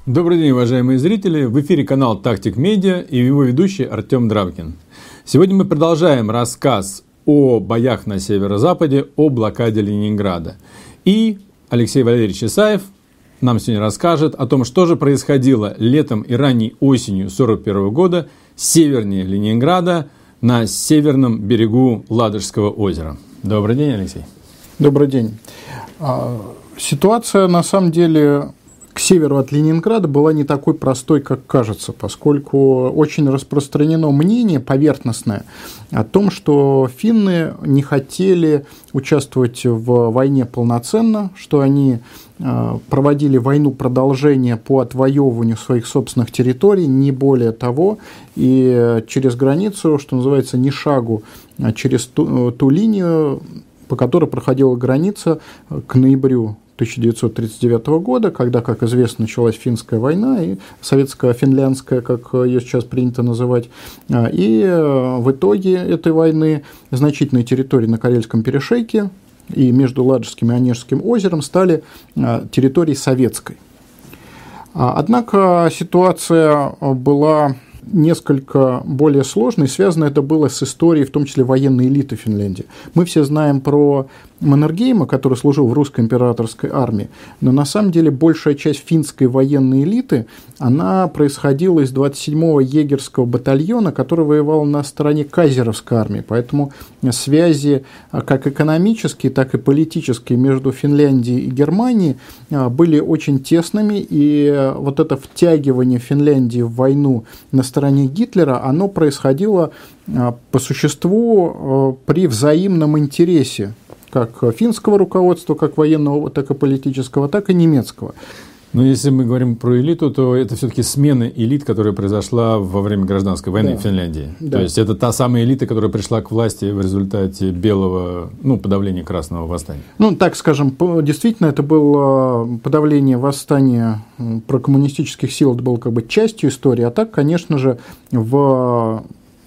Добрый день, уважаемые зрители! В эфире канал Tactic Media и его ведущий Артем Дравкин. Сегодня мы продолжаем рассказ о боях на северо-западе, о блокаде Ленинграда. И Алексей Валерьевич Исаев нам сегодня расскажет о том, что же происходило летом и ранней осенью 1941 года севернее Ленинграда на северном берегу Ладожского озера. Добрый день, Алексей. Добрый день. Ситуация, на самом деле, к северу от Ленинграда была не такой простой, как кажется, поскольку очень распространено мнение поверхностное о том, что финны не хотели участвовать в войне полноценно, что они проводили войну продолжения по отвоевыванию своих собственных территорий, не более того, и через границу, что называется, ни шагу, через ту линию, по которой проходила граница к ноябрю 1939 года, когда, как известно, началась финская война, и советско-финляндская, как ее сейчас принято называть. И в итоге этой войны значительные территории на Карельском перешейке и между Ладожским и Онежским озером стали территорией советской. Однако ситуация была несколько более сложной, связано это было с историей, в том числе военной элиты Финляндии. Мы все знаем про Маннергейма, который служил в русской императорской армии, но на самом деле большая часть финской военной элиты, она происходила из 27-го егерского батальона, который воевал на стороне кайзеровской армии, поэтому связи как экономические, так и политические между Финляндией и Германией были очень тесными, и вот это втягивание Финляндии в войну на стороне Гитлера, оно происходило по существу при взаимном интересе как финского руководства, как военного, так и политического, так и немецкого. Но если мы говорим про элиту, то это все-таки смена элит, которая произошла во время гражданской войны в Финляндии. Да. То есть это та самая элита, которая пришла к власти в результате подавления Красного восстания. Так скажем, действительно, это было подавление восстания прокоммунистических сил, это было как бы частью истории, а так, конечно же, в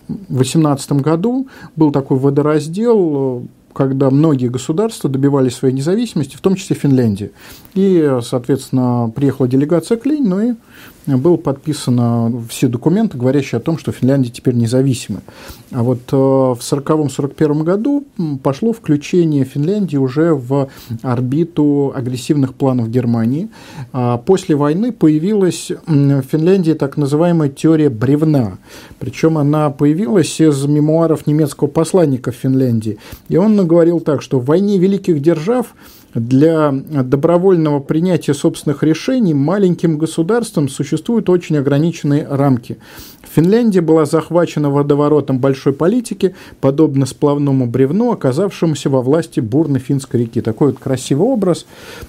18 году был такой водораздел, когда многие государства добивались своей независимости, в том числе Финляндия. И, соответственно, приехала делегация к Ленину, и было подписано все документы, говорящие о том, что Финляндия теперь независима. А вот в 1940-1941 году пошло включение Финляндии уже в орбиту агрессивных планов Германии. После войны появилась в Финляндии так называемая теория бревна. Причем она появилась из мемуаров немецкого посланника в Финляндии. И он говорил так, что в войне великих держав для добровольного принятия собственных решений маленьким государствам существуют очень ограниченные рамки. Финляндия была захвачена водоворотом большой политики, подобно сплавному бревну, оказавшемуся во власти бурной финской реки. Такой вот красивый образ,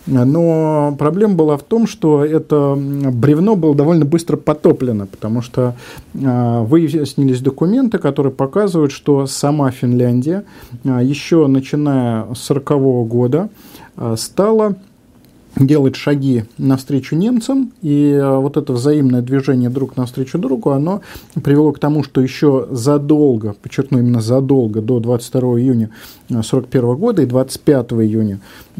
но проблема была в том, что это бревно было довольно быстро потоплено, потому что выяснились документы, которые показывают, что сама Финляндия еще начиная с 1940 года стала делать шаги навстречу немцам, и вот это взаимное движение друг навстречу другу, оно привело к тому, что еще задолго, подчеркну, именно задолго, до 22 июня 1941 года и 25 июня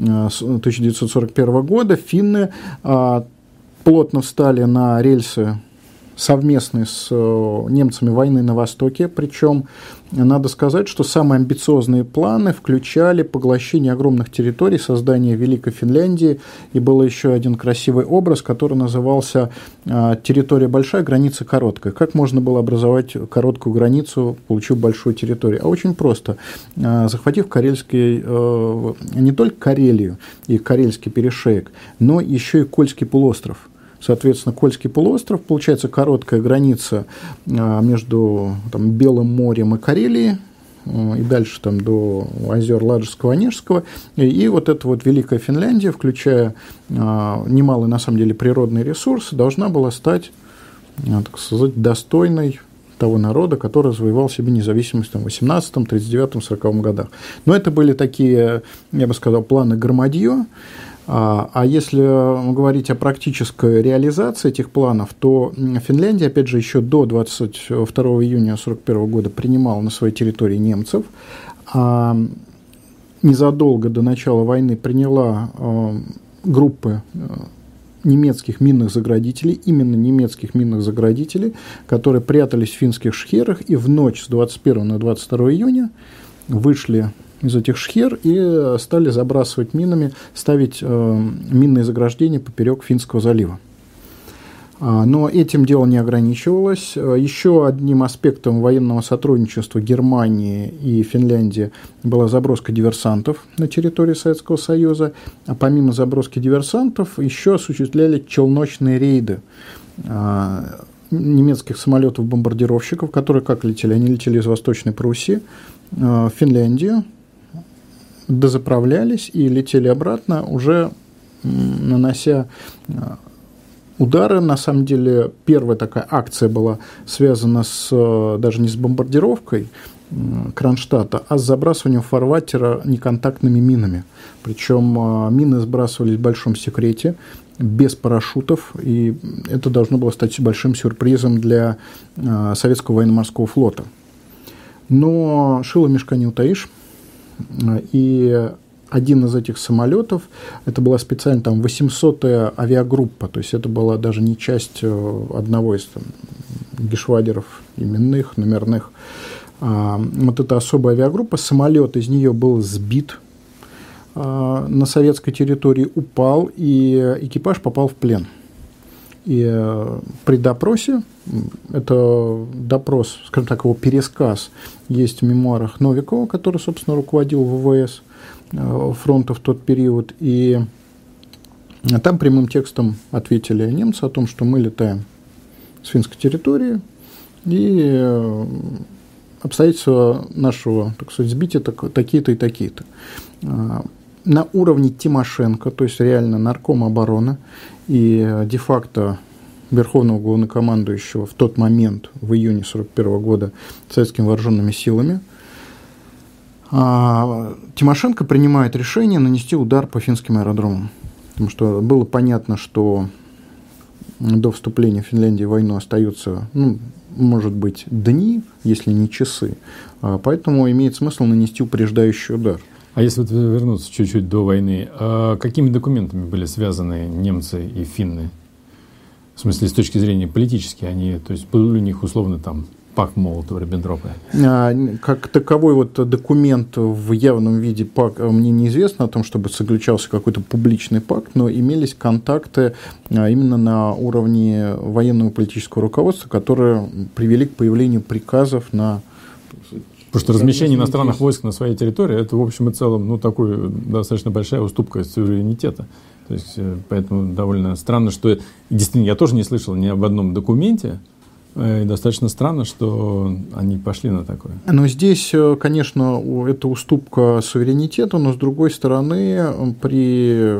1941 года финны плотно встали на рельсы совместной с немцами войны на Востоке, причем надо сказать, что самые амбициозные планы включали поглощение огромных территорий, создание Великой Финляндии, и был еще один красивый образ, который назывался «Территория большая, граница короткая». Как можно было образовать короткую границу, получив большую территорию? А очень просто. Захватив Карельский, не только Карелию и Карельский перешеек, но еще и Кольский полуостров. Соответственно, Кольский полуостров, получается короткая граница между Белым морем и Карелией, и дальше до озер Ладожского, Онежского. И вот эта вот Великая Финляндия, включая немалый, на самом деле, природный ресурс, должна была стать, так сказать, достойной того народа, который завоевал себе независимость в 18-м, 39-м, 40-м годах. Но это были такие, я бы сказал, планы громадье. А если говорить о практической реализации этих планов, то Финляндия, опять же, еще до 22 июня 1941 года принимала на своей территории немцев, а незадолго до начала войны приняла группы немецких минных заградителей, именно немецких минных заградителей, которые прятались в финских шхерах и в ночь с 21 на 22 июня вышли из этих шхер и стали забрасывать минами, ставить минные заграждения поперек Финского залива. Но этим дело не ограничивалось. Еще одним аспектом военного сотрудничества Германии и Финляндии была заброска диверсантов на территории Советского Союза. А помимо заброски диверсантов еще осуществляли челночные рейды немецких самолетов-бомбардировщиков, которые как летели? Они летели из Восточной Пруссии в Финляндию, дозаправлялись и летели обратно, уже нанося удары. На самом деле, первая такая акция была связана даже не с бомбардировкой Кронштадта, а с забрасыванием фарватера неконтактными минами. Причем мины сбрасывались в большом секрете, без парашютов, и это должно было стать большим сюрпризом для советского военно-морского флота. Но шило мешка не утаишь, и один из этих самолетов, это была специально 800-я авиагруппа, то есть это была даже не часть одного из гешвадеров именных, номерных. Вот эта особая авиагруппа, самолет из нее был сбит на советской территории, упал, и экипаж попал в плен. И при допросе, это допрос, скажем так, его пересказ, есть в мемуарах Новикова, который, собственно, руководил ВВС фронта в тот период, и там прямым текстом ответили немцы о том, что мы летаем с финской территории, и обстоятельства нашего, так сказать, сбития такие-то и такие-то. На уровне Тимошенко, то есть реально наркома обороны и де-факто верховного главнокомандующего в тот момент, в июне 1941 года, советскими вооруженными силами, Тимошенко принимает решение нанести удар по финским аэродромам. Потому что было понятно, что до вступления Финляндии в войну остаются, может быть, дни, если не часы. Поэтому имеет смысл нанести упреждающий удар. А если вернуться чуть-чуть до войны, какими документами были связаны немцы и финны? В смысле, с точки зрения политической, то есть был у них условно пакт Молотова-Риббентропа? Как таковой документ в явном виде мне неизвестно о том, чтобы заключался какой-то публичный пакт, но имелись контакты именно на уровне военного политического руководства, которые привели к появлению приказов на... Потому что размещение иностранных войск на своей территории, это в общем и целом такой достаточно большая уступка суверенитета. То есть, поэтому довольно странно, что... Действительно, я тоже не слышал ни об одном документе, и достаточно странно, что они пошли на такое. Но здесь, конечно, это уступка суверенитета, но с другой стороны, при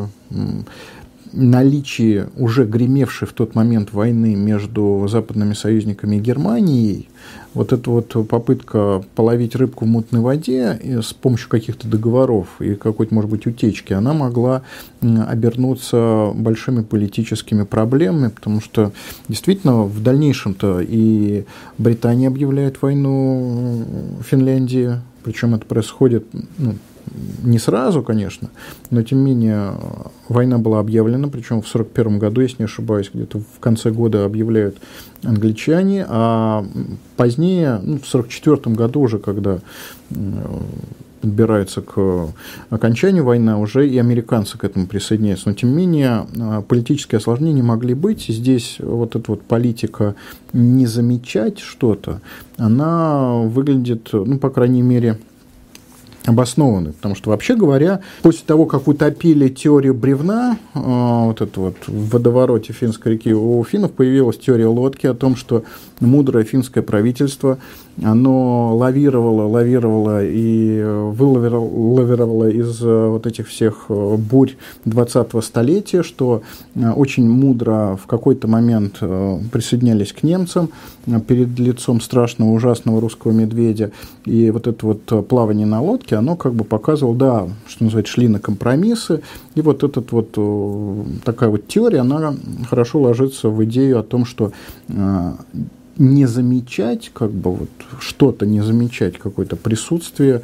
наличии уже гремевшей в тот момент войны между западными союзниками и Германией, вот эта попытка половить рыбку в мутной воде с помощью каких-то договоров и какой-то, может быть, утечки, она могла обернуться большими политическими проблемами, потому что действительно в дальнейшем-то и Британия объявляет войну Финляндии, причем это происходит не сразу, конечно, но тем не менее война была объявлена, причем в 1941 году, если не ошибаюсь, где-то в конце года объявляют англичане, а позднее, в 1944 году уже, когда подбирается к окончанию войны, уже и американцы к этому присоединяются. Но, тем не менее, политические осложнения могли быть. Здесь эта политика не замечать что-то, она выглядит, по крайней мере, обоснованы, потому что, вообще говоря, после того, как утопили теорию бревна, в водовороте Финской реки, у финнов появилась теория лодки о том, что мудрое финское правительство, оно лавировало и вылавировало из этих всех бурь 20-го столетия, что очень мудро в какой-то момент присоединялись к немцам перед лицом страшного, ужасного русского медведя, и это плавание на лодке, оно показывало, что называется, шли на компромиссы, и такая теория, она хорошо ложится в идею о том, что не замечать, что-то не замечать, какое-то присутствие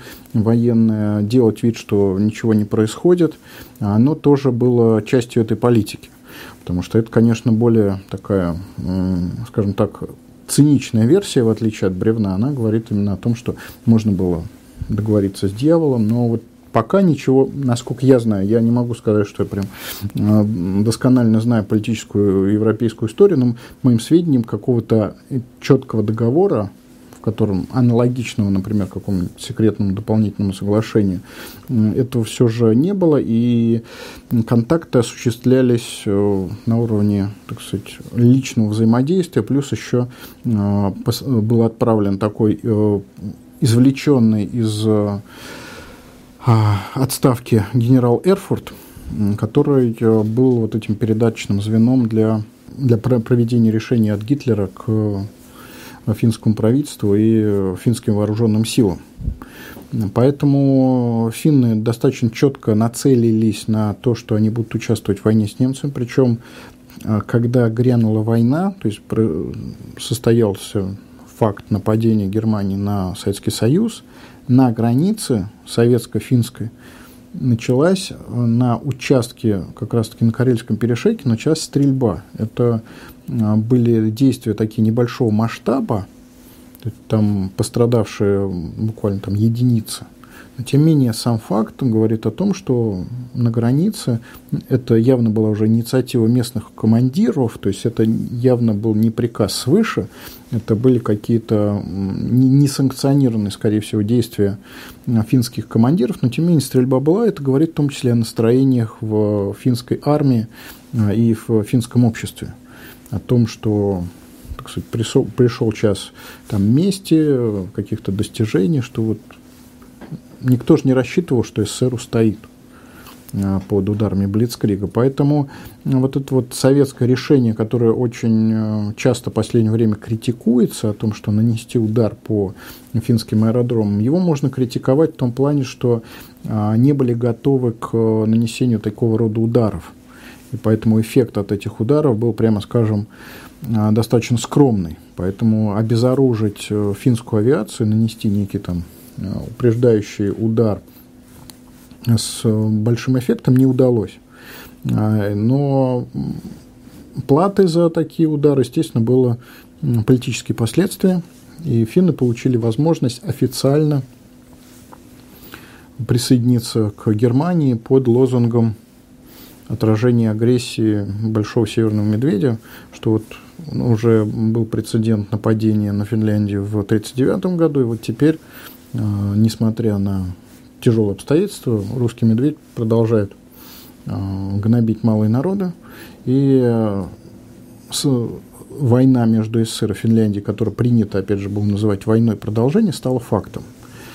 военное, делать вид, что ничего не происходит, оно тоже было частью этой политики. Потому что это, конечно, более такая, скажем так, циничная версия, в отличие от бревна. Она говорит именно о том, что можно было договориться с дьяволом, но вот пока ничего, насколько я знаю, я не могу сказать, что я прям досконально знаю политическую европейскую историю, но моим сведениям какого-то четкого договора, в котором аналогичного, например, какому-нибудь секретному дополнительному соглашению, этого все же не было, и контакты осуществлялись на уровне, так сказать, личного взаимодействия, плюс еще был отправлен такой извлеченный из отставки генерал Эрфурт, который был вот этим передаточным звеном для проведения решения от Гитлера к финскому правительству и финским вооруженным силам. Поэтому финны достаточно четко нацелились на то, что они будут участвовать в войне с немцами. Причем, когда грянула война, то есть состоялся факт нападения Германии на Советский Союз, на границе советско-финской началась на участке, как раз-таки на Карельском перешейке, началась стрельба. Это были действия такие небольшого масштаба, там пострадавшие буквально там единицы. Но, тем не менее, сам факт говорит о том, что на границе это явно была уже инициатива местных командиров, то есть это явно был не приказ свыше, это были какие-то несанкционированные, скорее всего, действия финских командиров, но, тем не менее, стрельба была, это говорит в том числе о настроениях в финской армии и в финском обществе, о том, что, так сказать, пришел час там мести, каких-то достижений, что вот никто же не рассчитывал, что СССР устоит под ударами Блицкрига. Поэтому вот это вот советское решение, которое очень часто в последнее время критикуется, о том, что нанести удар по финским аэродромам, его можно критиковать в том плане, что не были готовы к нанесению такого рода ударов. И поэтому эффект от этих ударов был, прямо скажем, достаточно скромный. Поэтому обезоружить финскую авиацию, нанести некий там упреждающий удар с большим эффектом не удалось. Но платой за такие удары, естественно, было политические последствия, и финны получили возможность официально присоединиться к Германии под лозунгом отражения агрессии Большого Северного Медведя, что вот уже был прецедент нападения на Финляндию в 1939 году, и вот теперь, несмотря на тяжелые обстоятельства, русский медведь продолжает гнобить малые народы. И война между СССР и Финляндией, которая принято, опять же, было называть войной продолжения, стала фактом.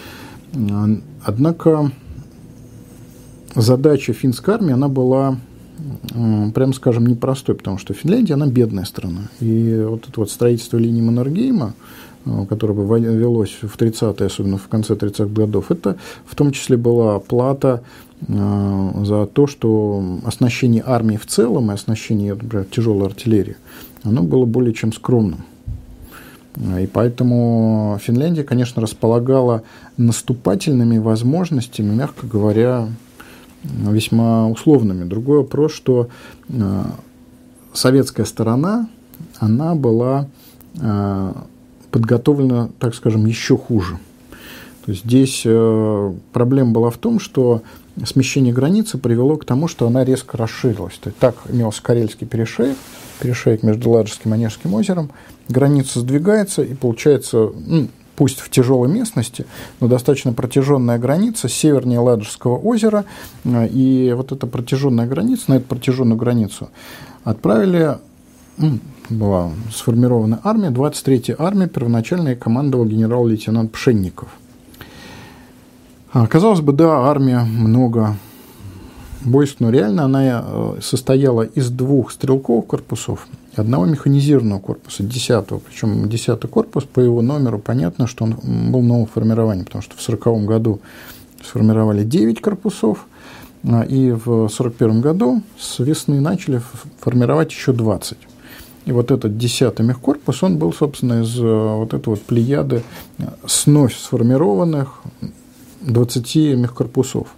Однако задача финской армии, она была, прямо скажем, непростой, потому что Финляндия, она бедная страна. И вот это вот строительство линии Маннергейма, которое велось в 30-е, особенно в конце 30-х годов, это в том числе была плата за то, что оснащение армии в целом и оснащение, например, тяжелой артиллерии, оно было более чем скромным. И поэтому Финляндия, конечно, располагала наступательными возможностями, мягко говоря, весьма условными. Другой вопрос, что советская сторона, она была подготовлена, так скажем, еще хуже. То есть здесь проблема была в том, что смещение границы привело к тому, что она резко расширилась. То есть так имелся Карельский перешеек между Ладожским и Онежским озером, граница сдвигается, и получается, пусть в тяжелой местности, но достаточно протяженная граница севернее Ладожского озера, и вот эта протяженная граница, на эту протяженную границу отправили, была сформирована армия, 23-я армия, первоначально командовал генерал-лейтенант Пшенников. Казалось бы, да, армия много войск, но реально она состояла из 2 стрелковых корпусов и 1 механизированного корпуса, 10-го. Причем 10-й корпус, по его номеру, понятно, что он был нового формирования, потому что в 1940 году сформировали 9 корпусов, и в 1941 году с весны начали формировать еще 20. И вот этот 10-й мехкорпус, он был, собственно, из вот этой вот плеяды вновь сформированных 20 мехкорпусов.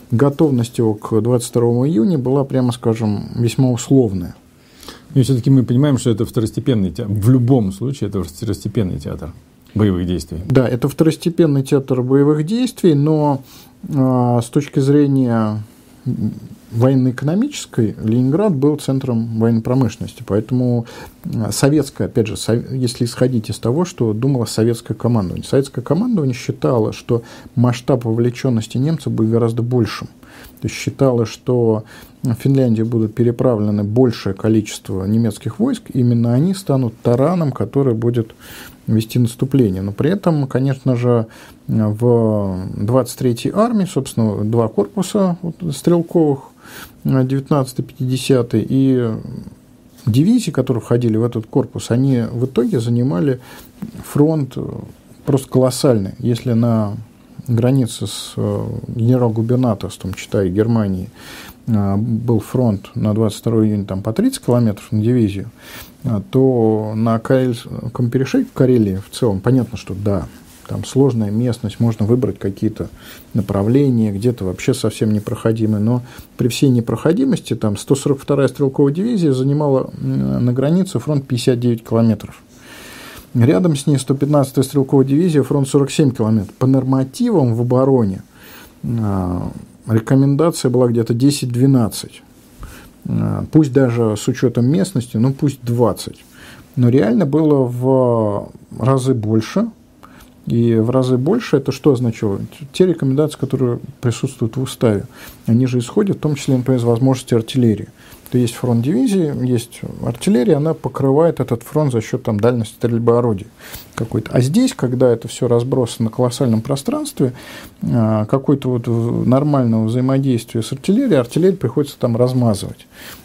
готовность его к 22 июня была, прямо скажем, весьма условная. И все-таки мы понимаем, что это второстепенный театр. В любом случае, это второстепенный театр боевых действий. Да, это второстепенный театр боевых действий, но с точки зрения военно-экономической Ленинград был центром военной промышленности. Поэтому советское, опять же, если исходить из того, что думало советское командование. Советское командование считало, что масштаб вовлеченности немцев будет гораздо большим. То есть считало, что в Финляндию будут переправлены большее количество немецких войск, именно они станут тараном, который будет вести наступление. Но при этом, конечно же, в 23-й армии, собственно, два корпуса стрелковых, 19-й, 50-й, и дивизии, которые входили в этот корпус, они в итоге занимали фронт просто колоссальный. Если на границе с генерал-губернаторством, читай, Германии, был фронт на 22 июня там, по 30 километров на дивизию, то на Карельском перешейке, в Карелии в целом, понятно, что да, там сложная местность, можно выбрать какие-то направления, где-то вообще совсем непроходимые, но при всей непроходимости там 142-я стрелковая дивизия занимала на границе фронт 59 километров. Рядом с ней 115-я стрелковая дивизия, фронт 47 километров. По нормативам в обороне рекомендация была где-то 10-12. Пусть даже с учетом местности, ну пусть 20. Но реально было в разы больше. И в разы больше это что означало? Те рекомендации, которые присутствуют в уставе, они же исходят в том числе, например, из возможности артиллерии. То есть фронт дивизии, есть артиллерия, она покрывает этот фронт за счет там, дальности стрельбы орудий какой-то. А здесь, когда это все разбросано на колоссальном пространстве, какое-то вот нормального взаимодействия с артиллерией, артиллерию приходится там размазывать.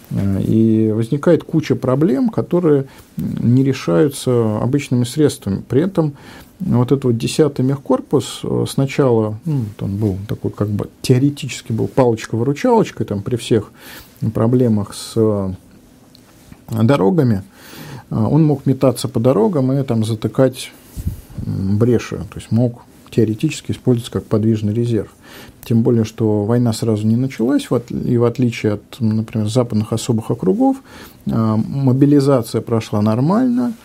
И возникает куча проблем, которые не решаются обычными средствами. При этом вот этот вот 10-й мехкорпус сначала, он был такой, как бы теоретически был палочка-выручалочкой там, при всех проблемах с дорогами, он мог метаться по дорогам и там затыкать бреши, то есть мог теоретически использоваться как подвижный резерв. Тем более, что война сразу не началась, и в отличие от, например, западных особых округов, мобилизация прошла нормально,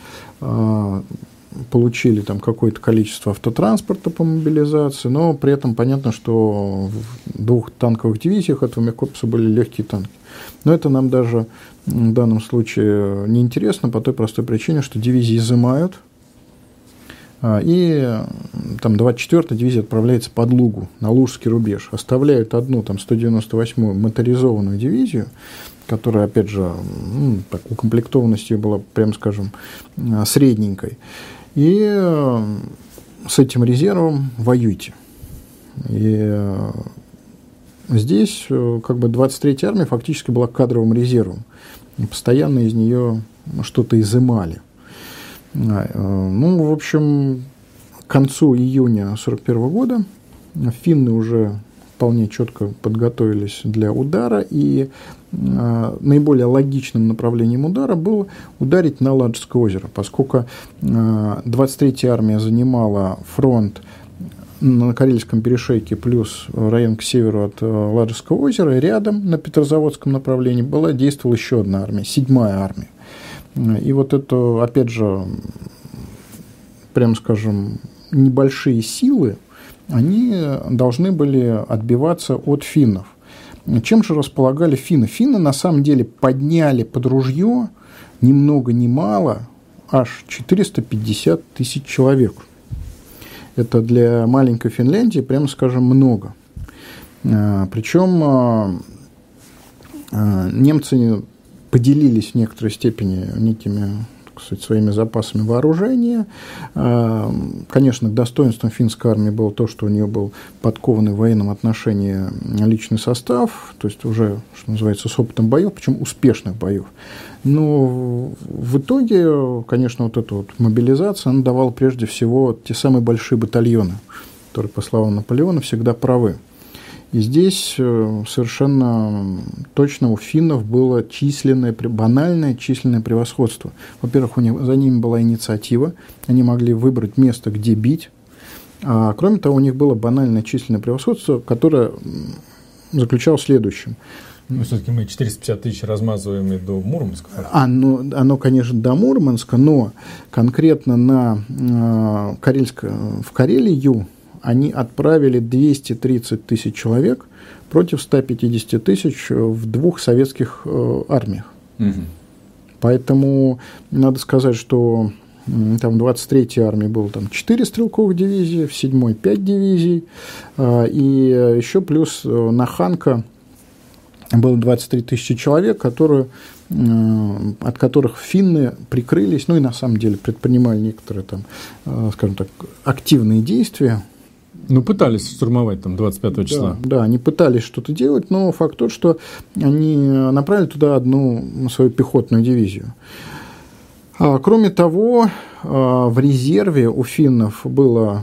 получили там какое-то количество автотранспорта по мобилизации, но при этом понятно, что в двух танковых дивизиях этого мехкорпуса были легкие танки. Но это нам даже в данном случае не интересно по той простой причине, что дивизии изымают, и там 24-я дивизия отправляется под Лугу, на Лужский рубеж. Оставляют одну, там, 198-ю моторизованную дивизию, которая, опять же, так, укомплектованность ее была, прямо скажем, средненькой. И с этим резервом воюйте. И здесь как бы 23-я армия фактически была кадровым резервом. И постоянно из нее что-то изымали. Ну, в общем, к концу июня 1941 года финны уже вполне четко подготовились для удара, и наиболее логичным направлением удара было ударить на Ладожское озеро, поскольку 23-я армия занимала фронт на Карельском перешейке плюс район к северу от Ладожского озера, и рядом на Петрозаводском направлении действовала еще одна армия, 7-я армия. И вот это, опять же, прямо скажем, небольшие силы, они должны были отбиваться от финнов. Чем же располагали финны? Финны на самом деле подняли под ружье ни много ни мало аж 450 тысяч человек. Это для маленькой Финляндии, прямо скажем, много. Причем немцы поделились в некоторой степени некими, так сказать, своими запасами вооружения. Конечно, достоинством финской армии было то, что у нее был подкованный в военном отношении личный состав, то есть уже, что называется, с опытом боев, причем успешных боев. Но в итоге, конечно, вот эта вот мобилизация, она давала прежде всего те самые большие батальоны, которые, по словам Наполеона, всегда правы. И здесь совершенно точно у финнов было банальное численное превосходство. Во-первых, за ними была инициатива, они могли выбрать место, где бить. А кроме того, у них было банальное численное превосходство, которое заключалось в следующем. Ну, все-таки мы 450 тысяч размазываем и до Мурманска. Оно, конечно, до Мурманска, но конкретно в Карелию они отправили 230 тысяч человек против 150 тысяч в двух советских армиях. Угу. Поэтому надо сказать, что там в 23-й армии было 4 стрелковых дивизии, в 7-й 5 дивизий, и еще плюс на Ханка было 23 тысячи человек, от которых финны прикрылись, ну и на самом деле предпринимали некоторые скажем так, активные действия. Ну, пытались штурмовать 25 числа. Да, они пытались что-то делать, но факт тот, что они направили туда одну свою пехотную дивизию. Кроме того, в резерве у финнов было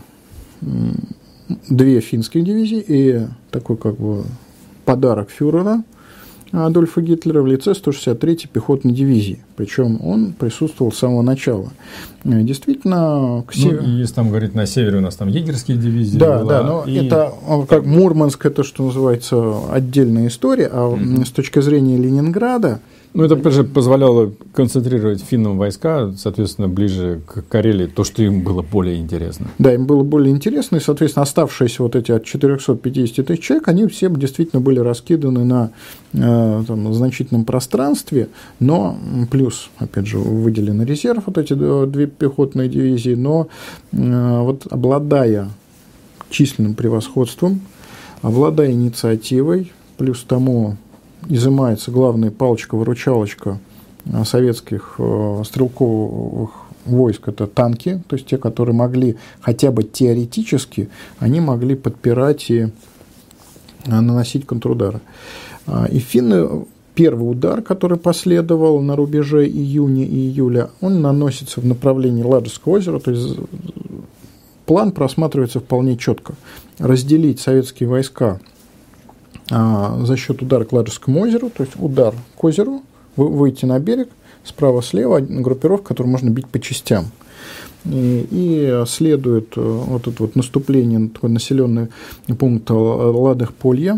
2 финских дивизии и такой подарок фюрера Адольфа Гитлера в лице 163-й пехотной дивизии. Причем он присутствовал с самого начала. Действительно, если там говорить на севере, у нас там егерские дивизии. Но это как Мурманск, это, что называется, отдельная история. А с точки зрения Ленинграда. Ну, это позволяло концентрировать финнам войска, соответственно, ближе к Карелии, то, что им было более интересно. Да, им было более интересно, и, соответственно, оставшиеся эти от 450 тысяч человек, они все действительно были раскиданы на значительном пространстве, но плюс, опять же, выделены резерв, эти 2 пехотные дивизии, но обладая численным превосходством, обладая инициативой, плюс тому изымается главная палочка-выручалочка советских стрелковых войск, это танки, то есть те, которые могли хотя бы теоретически, они могли подпирать и наносить контрудары. И финны, первый удар, который последовал на рубеже июня и июля, он наносится в направлении Ладожского озера, то есть план просматривается вполне четко. Разделить советские войска за счет удара к Ладожскому озеру, то есть удар к озеру, выйти на берег, справа-слева группировка, которую можно бить по частям. И следует это наступление на такой населенный пункт Ладых-Полье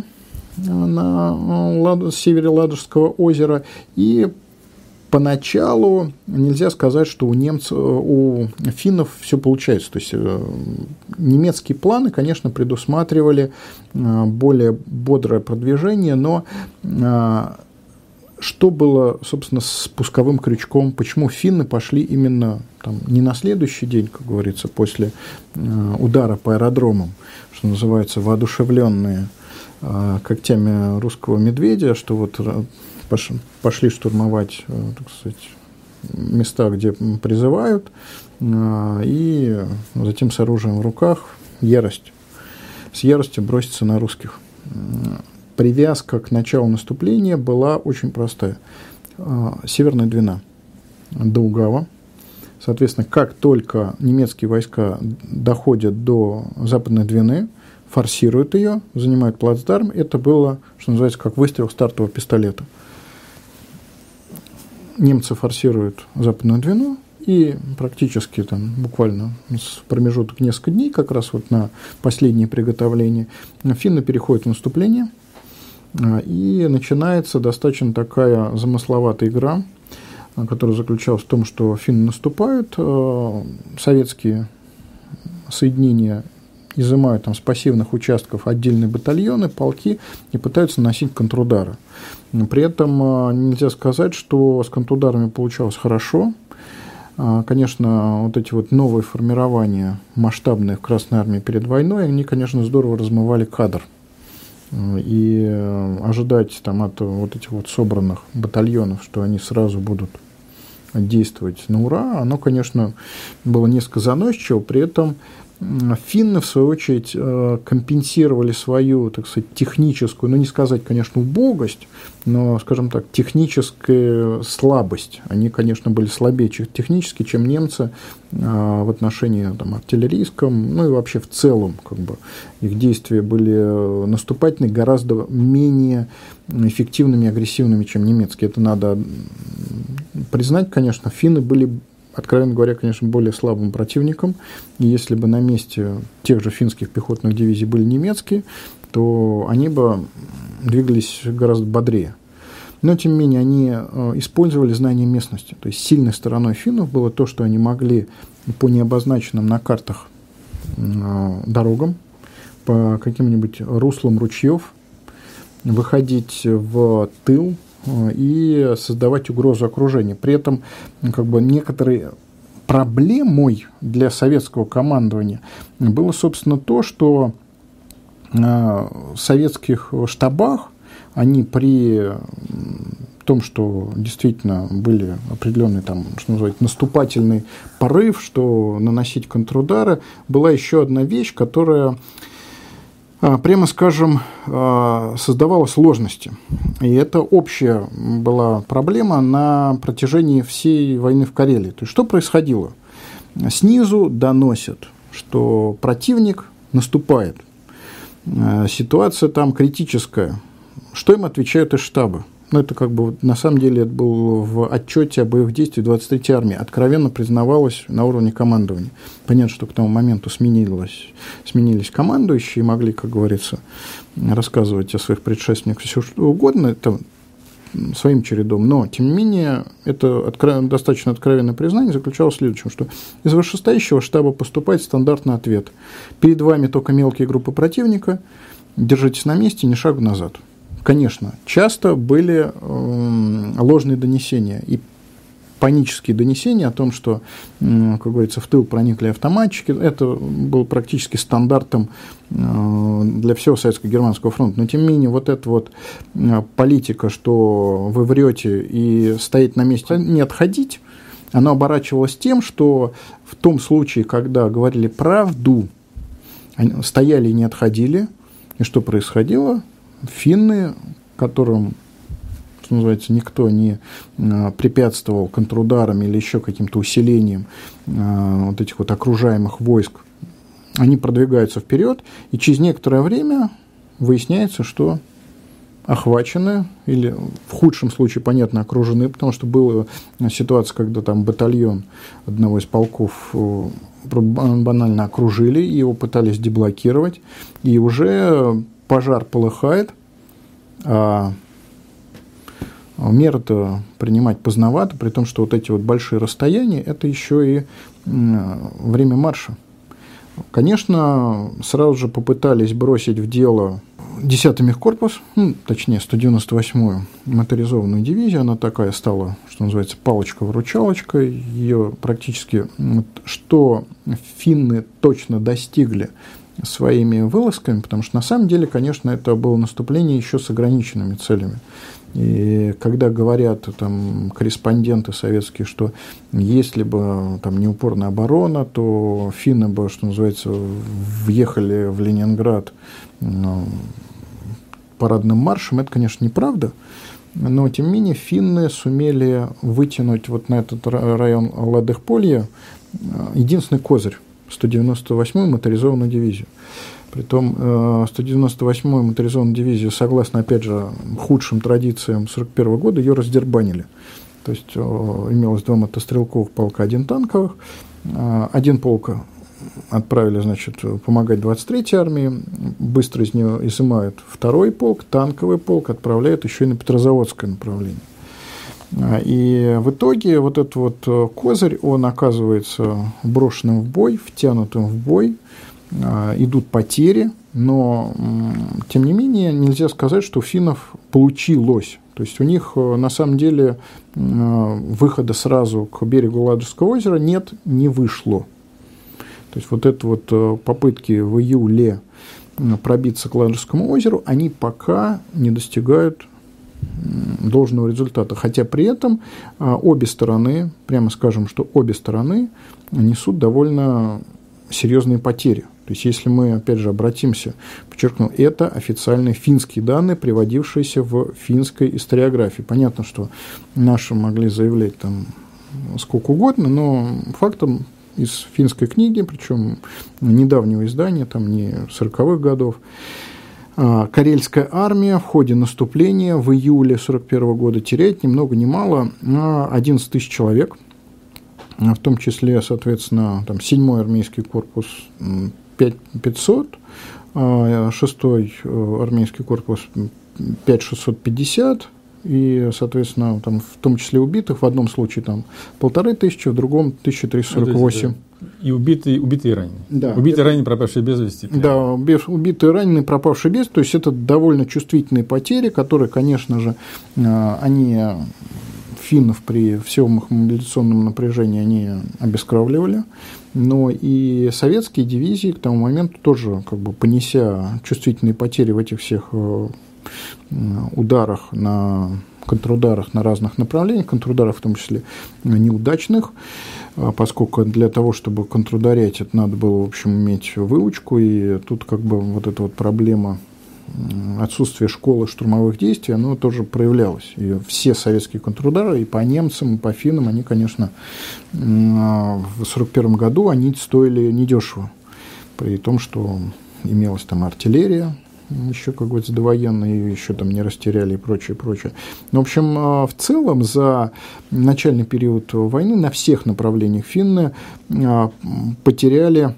на севере Ладожского озера. И поначалу нельзя сказать, что у финнов все получается. То есть немецкие планы, конечно, предусматривали более бодрое продвижение, но что было, собственно, с спусковым крючком, почему финны пошли именно не на следующий день, как говорится, после удара по аэродромам, что называется, воодушевленные когтями русского медведя, что пошли штурмовать, так сказать, места, где призывают, и затем с оружием в руках с яростью броситься на русских. Привязка к началу наступления была очень простая. Северная Двина до Угава. Соответственно, как только немецкие войска доходят до Западной Двины, форсируют ее, занимают плацдарм, это было, что называется, как выстрел стартового пистолета. Немцы форсируют Западную Двину, и практически буквально с промежуток несколько дней, как раз на последние приготовления, финны переходят в наступление, и начинается достаточно такая замысловатая игра, которая заключалась в том, что финны наступают, советские соединения изымают с пассивных участков отдельные батальоны, полки и пытаются наносить контрудары. При этом нельзя сказать, что с контрударами получалось хорошо. Конечно, эти новые формирования масштабные в Красной Армии перед войной, они, конечно, здорово размывали кадр. И ожидать от этих собранных батальонов, что они сразу будут действовать на ура, оно, конечно, было несколько заносчиво. При этом финны, в свою очередь, компенсировали свою, так сказать, техническую, не сказать, конечно, убогость, но, скажем так, техническую слабость. Они, конечно, были слабее технически, чем немцы в отношении артиллерийском, и вообще в целом, их действия были наступательные, гораздо менее эффективными и агрессивными, чем немецкие. Это надо признать, конечно, финны были, откровенно говоря, конечно, более слабым противником. И если бы на месте тех же финских пехотных дивизий были немецкие, то они бы двигались гораздо бодрее. Но, тем не менее, они использовали знание местности. То есть сильной стороной финнов было то, что они могли по необозначенным на картах дорогам, по каким-нибудь руслам ручьев выходить в тыл и создавать угрозу окружения. При этом некоторые проблемой для советского командования было, собственно, то, что в советских штабах они при том, что действительно были определенный что называется, наступательный порыв, что наносить контрудары, была еще одна вещь, которая, прямо скажем, создавала сложности. И это общая была проблема на протяжении всей войны в Карелии. То есть, что происходило? Снизу доносят, что противник наступает. Ситуация там критическая. Что им отвечают из штаба? Это на самом деле это было в отчете о боевых действиях 23-й армии. Откровенно признавалось на уровне командования. Понятно, что к тому моменту сменились командующие, могли, как говорится, рассказывать о своих предшественниках все что угодно, это своим чередом. Но, тем не менее, это достаточно откровенное признание заключалось в следующем, что из вышестоящего штаба поступает стандартный ответ. Перед вами только мелкие группы противника, держитесь на месте, ни шагу назад. Конечно, часто были ложные донесения и панические донесения о том, что, как говорится, в тыл проникли автоматчики. Это был практически стандартом для всего Советско-Германского фронта. Но, тем не менее, эта политика, что вы врете и стоять на месте, не отходить, она оборачивалась тем, что в том случае, когда говорили правду, они стояли и не отходили, и что происходило? Финны, которым, что называется, никто не препятствовал контрударам или еще каким-то усилением этих окружаемых войск, они продвигаются вперед, и через некоторое время выясняется, что охвачены или в худшем случае, понятно, окружены, потому что была ситуация, когда там батальон одного из полков банально окружили, и его пытались деблокировать, и уже пожар полыхает, а меры-то принимать поздновато, при том, что эти большие расстояния, это еще и время марша. Конечно, сразу же попытались бросить в дело 10-й мехкорпус, точнее, 198-ю моторизованную дивизию, она такая стала, что называется, палочка-выручалочка, ее практически, что финны точно достигли своими вылазками, потому что на самом деле, конечно, это было наступление еще с ограниченными целями. И когда говорят корреспонденты советские, что если бы не упорная оборона, то финны бы, что называется, въехали в Ленинград парадным маршем, это, конечно, неправда, но, тем не менее, финны сумели вытянуть на этот район Ладыхполья единственный козырь, 198-ю моторизованную дивизию. Притом 198-ю моторизованную дивизию, согласно, опять же, худшим традициям 1941 года, ее раздербанили. То есть имелось 2 мотострелковых полка, 1 танковых. Один полк отправили, помогать 23-й армии. Быстро из нее изымают 2-й полк, танковый полк отправляют еще и на Петрозаводское направление. И в итоге этот козырь, он оказывается брошенным в бой, втянутым в бой, идут потери, но, тем не менее, нельзя сказать, что у финнов получилось. То есть у них, на самом деле, выхода сразу к берегу Ладожского озера не вышло. То есть попытки в июле пробиться к Ладожскому озеру, они пока не достигают должного результата. Хотя при этом обе стороны, прямо скажем, что обе стороны несут довольно серьезные потери. То есть, если мы, опять же, обратимся, подчеркну, это официальные финские данные, приводившиеся в финской историографии. Понятно, что наши могли заявлять сколько угодно, но фактом из финской книги, причем недавнего издания, не 40-х годов, Карельская армия в ходе наступления в июле 1941 года теряет ни много ни мало 11 тысяч человек, в том числе, соответственно, 7-й армейский корпус 500, 6-й армейский корпус 5650, и, соответственно, там, в том числе убитых, в одном случае там 1500, в другом 1348. И убитые и раненые. Да. Убитые, раненые, пропавшие без вести. Да, убитые, раненые, пропавшие без вести. То есть это довольно чувствительные потери, которые, конечно же, они финнов при всем их мобилизационном напряжении они обескровливали. Но и советские дивизии к тому моменту тоже, как бы, понеся чувствительные потери в этих всех ударах, контрударах на разных направлениях, контрударах в том числе неудачных, поскольку для того, чтобы контрударять, это надо было, в общем, иметь выучку, и тут как бы вот эта вот проблема отсутствия школы штурмовых действий, оно тоже проявлялось. И все советские контрудары, и по немцам, и по финнам, они, конечно, в 1941 году они стоили недешево, при том, что имелась там артиллерия, еще какой-то довоенный, еще там не растеряли и прочее, прочее. Но, в общем, в целом за начальный период войны на всех направлениях финны потеряли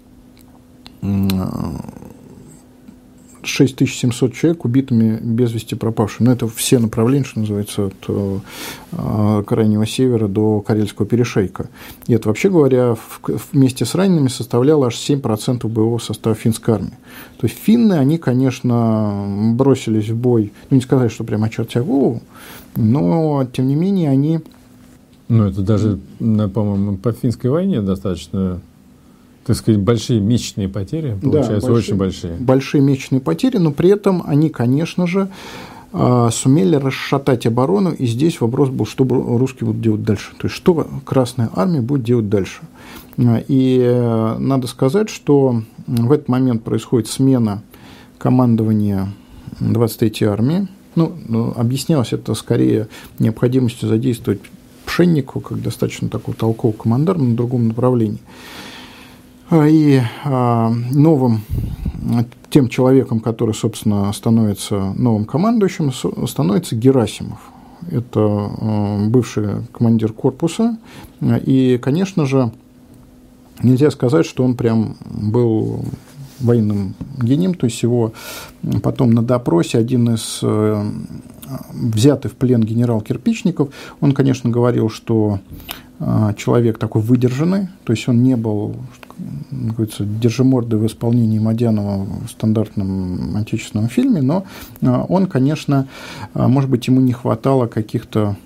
6700 человек убитыми без вести пропавшими. Но это все направления, что называется, от Крайнего Севера до Карельского перешейка. И это, вообще говоря, вместе с ранеными составляло аж 7% боевого состава финской армии. То есть финны, они, конечно, бросились в бой, ну, не сказать, что прямо очертя голову, но, тем не менее, они... Ну, это даже, по-моему, по финской войне достаточно... Так сказать, большие месячные потери, получаются, да, очень большие. Большие месячные потери, но при этом они, конечно же, сумели расшатать оборону, и здесь вопрос был, что русские будут делать дальше. То есть, что Красная Армия будет делать дальше. И надо сказать, что в этот момент происходит смена командования 23-й армии. Ну, объяснялось это скорее необходимостью задействовать Пшенникова как достаточно такого толкового командарма на другом направлении. И новым тем человеком, который, собственно, становится новым командующим, становится Герасимов. Это бывший командир корпуса. И, конечно же, нельзя сказать, что он прям был военным гением. То есть его потом на допросе один из взятый в плен генерал Кирпичников, он, конечно, говорил, что человек такой выдержанный, то есть он не был, как говорится, держимордой в исполнении Мадянова в стандартном отечественном фильме, но он, конечно, может быть, ему не хватало какой-то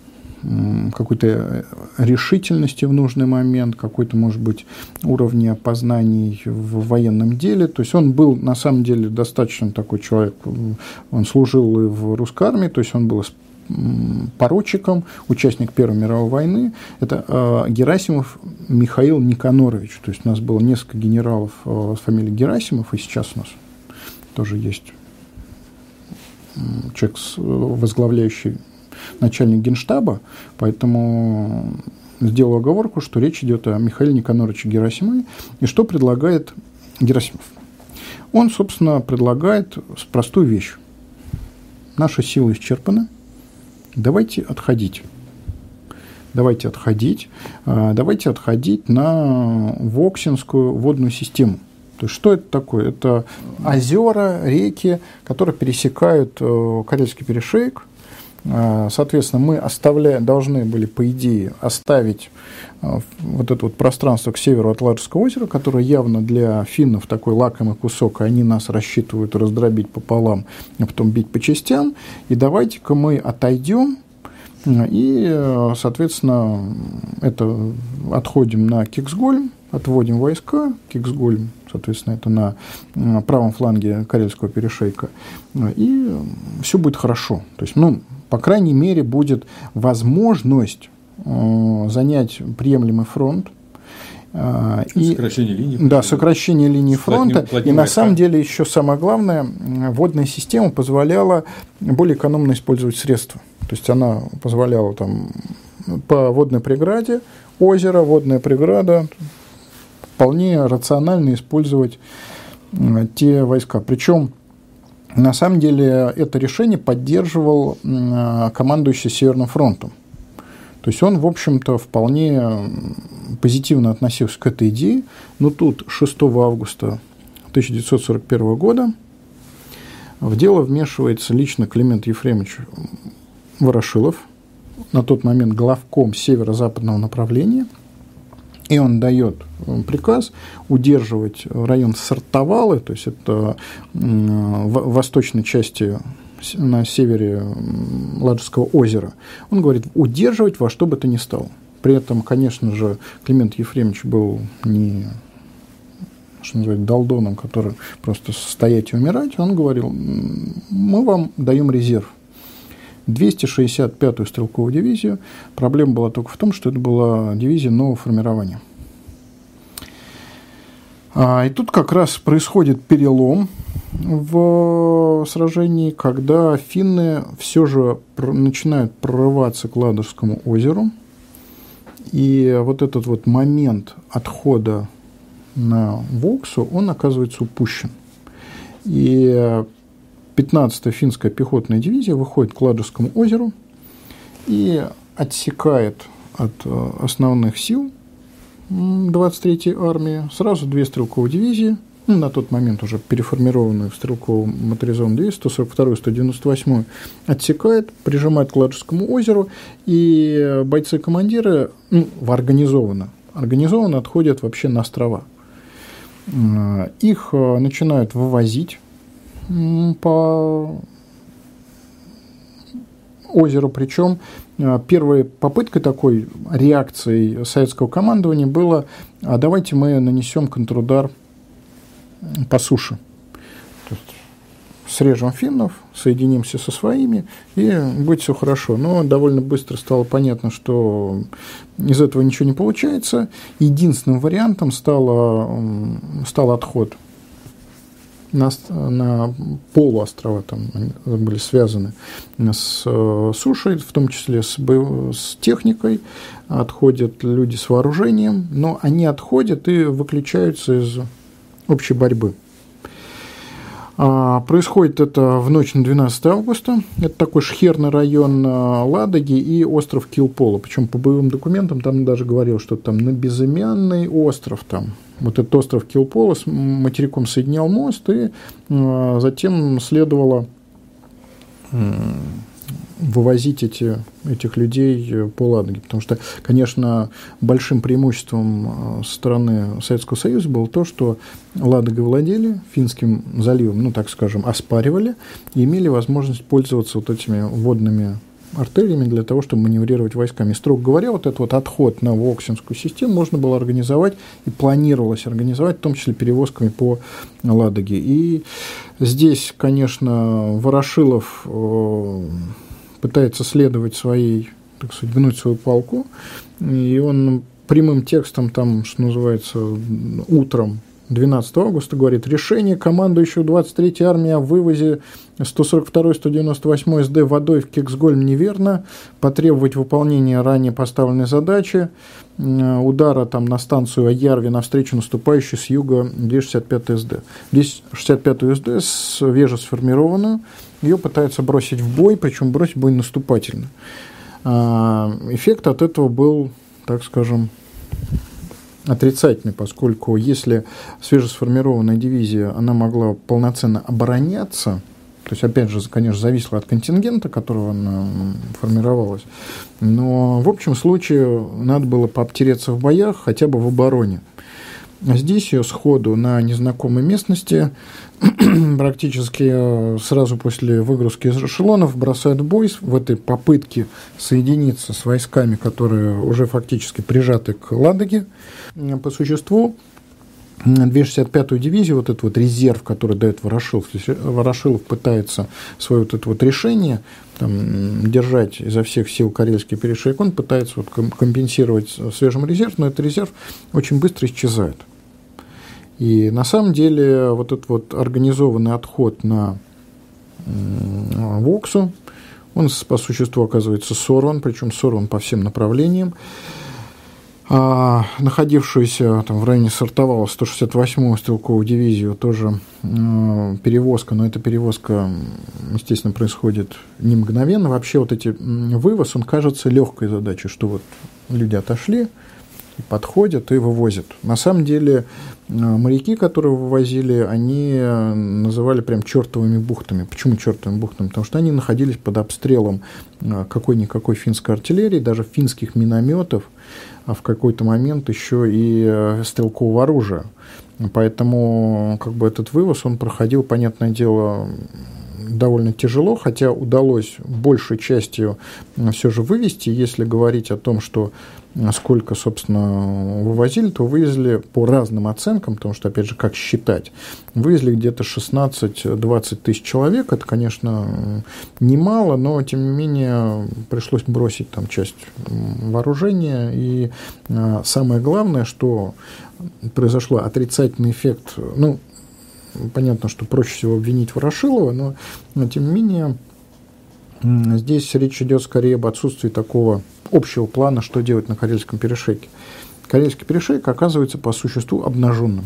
решительности в нужный момент, какой-то, может быть, уровня познаний в военном деле. То есть он был, на самом деле, достаточно такой человек, он служил и в русской армии, то есть он был поручиком, участник Первой мировой войны. Это Герасимов Михаил Никанорович. То есть у нас было несколько генералов с фамилией Герасимов, и сейчас у нас тоже есть человек, возглавляющий начальник Генштаба, поэтому сделал оговорку, что речь идет о Михаиле Никаноровиче Герасимове. И что предлагает Герасимов? Он, собственно, предлагает простую вещь. Наши силы исчерпаны. Давайте отходить. Давайте отходить на Воксинскую водную систему. То есть, что это такое? Это озера, реки, которые пересекают Карельский перешеек. Соответственно, мы должны были, по идее, оставить вот это вот пространство к северу от Ладожского озера, которое явно для финнов такой лакомый кусок, и они нас рассчитывают раздробить пополам, а потом бить по частям. И давайте-ка мы отойдем и, соответственно, отходим на Киксгольм, отводим войска. Киксгольм, соответственно, это на правом фланге Карельского перешейка, и все будет хорошо. То есть, по крайней мере, будет возможность занять приемлемый фронт. Сокращение линии. Да, сокращение линии фронта. И на самом деле еще самое главное, водная система позволяла более экономно использовать средства. То есть она позволяла там по водной преграде, озеро, водная преграда, вполне рационально использовать те войска. Причем на самом деле это решение поддерживал командующий Северным фронтом. То есть он, в общем-то, вполне позитивно относился к этой идее. Но тут 6 августа 1941 года в дело вмешивается лично Климент Ефремович Ворошилов, на тот момент главком северо-западного направления, и он дает приказ удерживать район Сартовалы, то есть это в восточной части на севере Ладожского озера. Он говорит, удерживать во что бы то ни стало. При этом, конечно же, Климент Ефремович был не, что называется, долдоном, который просто стоять и умирать. Он говорил, мы вам даем резерв. 265-ю стрелковую дивизию. Проблема была только в том, что это была дивизия нового формирования. И тут как раз происходит перелом в сражении, когда финны все же начинают прорываться к Ладожскому озеру. И вот этот вот момент отхода на Воксу, он оказывается упущен. И 15-я финская пехотная дивизия выходит к Ладожскому озеру и отсекает от основных сил 23-й армии сразу две стрелковые дивизии, на тот момент уже переформированную в стрелковую моторизованную дивизию, 142-ю и 198-ю, отсекает, прижимает к Ладожскому озеру, и бойцы-командиры организованно отходят вообще на острова. Их начинают вывозить по озеру, причем первой попыткой такой реакции советского командования было: а давайте мы нанесем контрудар по суше. То есть срежем финнов, соединимся со своими, и будет все хорошо. Но довольно быстро стало понятно, что из этого ничего не получается. Единственным вариантом стал отход на полуострова, там они были связаны с сушей, в том числе с техникой, отходят люди с вооружением, но они отходят и выключаются из общей борьбы. Происходит это в ночь на 12 августа. Это такой шхерный район Ладоги и остров Килпола. Причем по боевым документам там даже говорил, что там на безымянный остров там. Вот этот остров Килпола с материком соединял мост, и затем следовало вывозить этих людей по Ладоге. Потому что, конечно, большим преимуществом со стороны Советского Союза было то, что Ладогой владели, Финским заливом, так скажем, оспаривали, и имели возможность пользоваться вот этими водными артериями для того, чтобы маневрировать войсками. Строго говоря, вот этот вот отход на Воксинскую систему можно было организовать и планировалось организовать, в том числе перевозками по Ладоге. И здесь, конечно, Ворошилов пытается следовать своей, так сказать, гнуть свою палку, и он прямым текстом там, что называется, утром 12 августа говорит: решение командующего 23-й армией о вывозе 142-й и 198-й СД водой в Кексгольм неверно, потребовать выполнения ранее поставленной задачи, удара там на станцию Аярви навстречу наступающей с юга 265-й СД. 265-ю СД свежесформированную, ее пытаются бросить в бой, причем бросить бой наступательно. Эффект от этого был, так скажем, отрицательный, поскольку если свежесформированная дивизия, она могла полноценно обороняться, то есть, опять же, конечно, зависело от контингента, которого она формировалась, но в общем случае надо было пообтереться в боях, хотя бы в обороне. А здесь ее сходу на незнакомой местности практически сразу после выгрузки из эшелонов бросают в бой в этой попытке соединиться с войсками, которые уже фактически прижаты к Ладоге. По существу 265-ю дивизию, вот этот вот резерв, который дает Ворошилов пытается свое вот это вот решение там, держать изо всех сил Карельский перешейк, он пытается вот компенсировать свежим резерв, но этот резерв очень быстро исчезает. И на самом деле вот этот вот организованный отход на Воксу, он по существу оказывается сорван, причем сорван по всем направлениям. Находившуюся там в районе Сартовала 168-ю стрелковую дивизию тоже перевозка, но эта перевозка, естественно, происходит не мгновенно. Вообще вот эти вывоз, он кажется легкой задачей, что вот люди отошли, подходят и вывозят. На самом деле моряки, которые вывозили, они называли прям чертовыми бухтами. Почему чертовыми бухтами? Потому что они находились под обстрелом какой-никакой финской артиллерии, даже финских минометов, а в какой-то момент еще и стрелкового оружия. Поэтому этот вывоз, он проходил, понятное дело, довольно тяжело, хотя удалось большей частью все же вывести. Если говорить о том, что сколько, собственно, вывозили, то вывезли по разным оценкам, потому что, опять же, как считать, вывезли где-то 16-20 тысяч человек. Это, конечно, немало, но, тем не менее, пришлось бросить там часть вооружения. И самое главное, что произошло отрицательный эффект, понятно, что проще всего обвинить Ворошилова, но тем не менее, здесь речь идет скорее об отсутствии такого общего плана, что делать на Карельском перешейке. Карельский перешейк оказывается по существу обнаженным.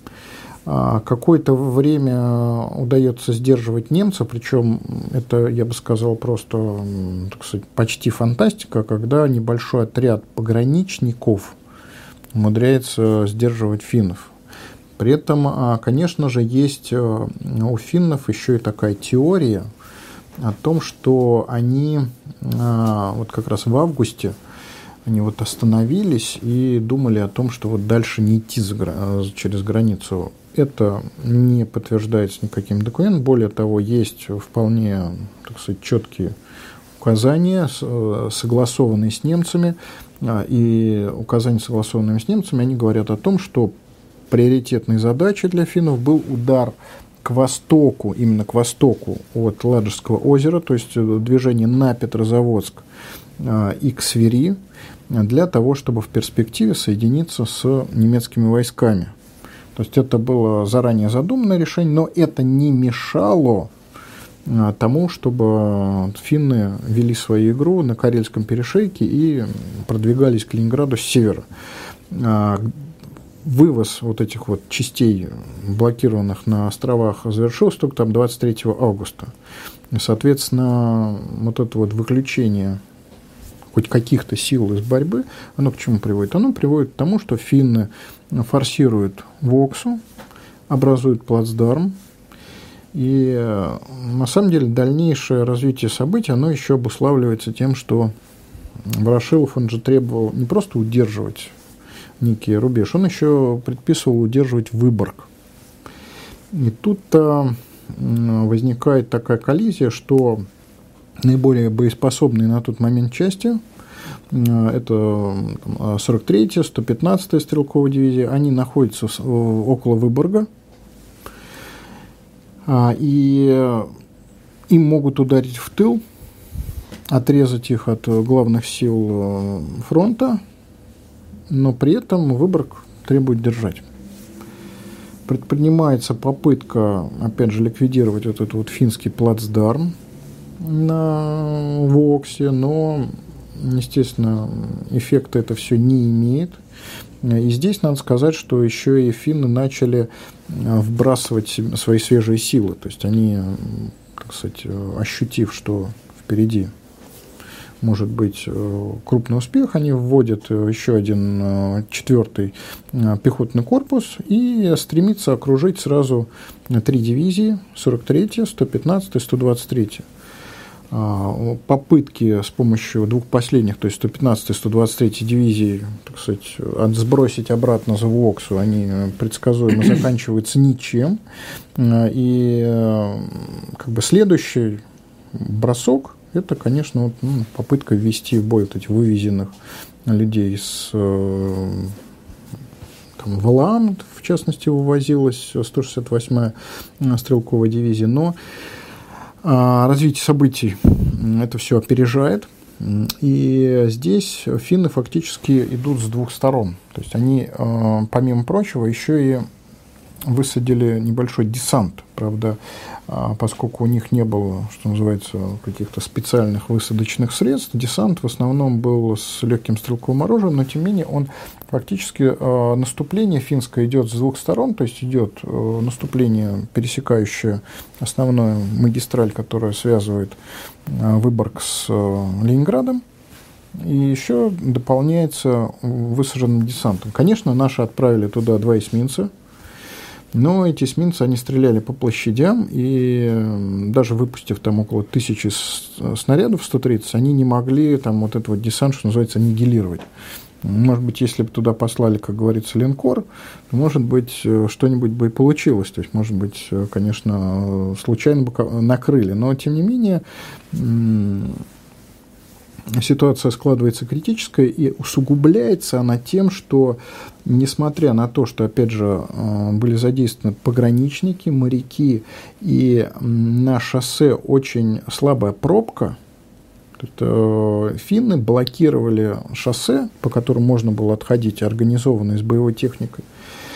Какое-то время удается сдерживать немцев, причем это, я бы сказал, просто, так сказать, почти фантастика, когда небольшой отряд пограничников умудряется сдерживать финнов. При этом, конечно же, есть у финнов еще и такая теория о том, что они как раз в августе они остановились и думали о том, что дальше не идти через границу. Это не подтверждается никаким документом. Более того, есть вполне, так сказать, четкие указания, согласованные с немцами. И указания, согласованные с немцами, они говорят о том, что приоритетной задачей для финнов был удар к востоку, именно к востоку от Ладожского озера, то есть движение на Петрозаводск и к Свири, для того, чтобы в перспективе соединиться с немецкими войсками. То есть это было заранее задуманное решение, но это не мешало тому, чтобы финны вели свою игру на Карельском перешейке и продвигались к Ленинграду с севера. Вывоз этих частей, блокированных на островах, завершился только там 23 августа. И, соответственно, это выключение хоть каких-то сил из борьбы, оно к чему приводит? Оно приводит к тому, что финны форсируют Воксу, образуют плацдарм, и на самом деле дальнейшее развитие событий, оно еще обуславливается тем, что Ворошилов, он же требовал не просто удерживать некий рубеж, он еще предписывал удерживать Выборг. И тут возникает такая коллизия, что наиболее боеспособные на тот момент части, это 43-я, 115-я стрелковая дивизия, они находятся около Выборга, и им могут ударить в тыл, отрезать их от главных сил фронта, но при этом Выборг требует держать. Предпринимается попытка, опять же, ликвидировать этот финский плацдарм на Воксе, но, естественно, эффекта это все не имеет. И здесь надо сказать, что еще и финны начали вбрасывать свои свежие силы. То есть они, так сказать, ощутив, что впереди может быть крупный успех, они вводят еще один 4-й пехотный корпус и стремятся окружить сразу 3 дивизии, 43-я, 115-я, 123-я. Попытки с помощью двух последних, то есть 115-й и 123-й дивизии, так сказать, сбросить обратно за Воксу, они предсказуемо заканчиваются ничем. И следующий бросок — это, конечно, попытка ввести в бой этих вывезенных людей с Валаам, в частности, вывозилась 168-я стрелковая дивизия, но развитие событий это все опережает, и здесь финны фактически идут с двух сторон. То есть они, помимо прочего, еще и высадили небольшой десант. Правда, поскольку у них не было, что называется, каких-то специальных высадочных средств, десант в основном был с легким стрелковым оружием, но тем не менее он фактически, наступление финское идет с двух сторон, то есть идет наступление, пересекающее основную магистраль, которая связывает Выборг с Ленинградом, и еще дополняется высаженным десантом. Конечно, наши отправили туда 2 эсминца, но эти эсминцы, они стреляли по площадям, и даже выпустив там около 1000 снарядов 130, они не могли там вот этот вот десант, что называется, аннигилировать. Может быть, если бы туда послали, как говорится, линкор, то, может быть, что-нибудь бы и получилось. То есть, может быть, конечно, случайно бы накрыли. Но, тем не менее, ситуация складывается критическая, и усугубляется она тем, что, несмотря на то, что, опять же, были задействованы пограничники, моряки, и на шоссе очень слабая пробка, финны блокировали шоссе, по которому можно было отходить, организованное с боевой техникой,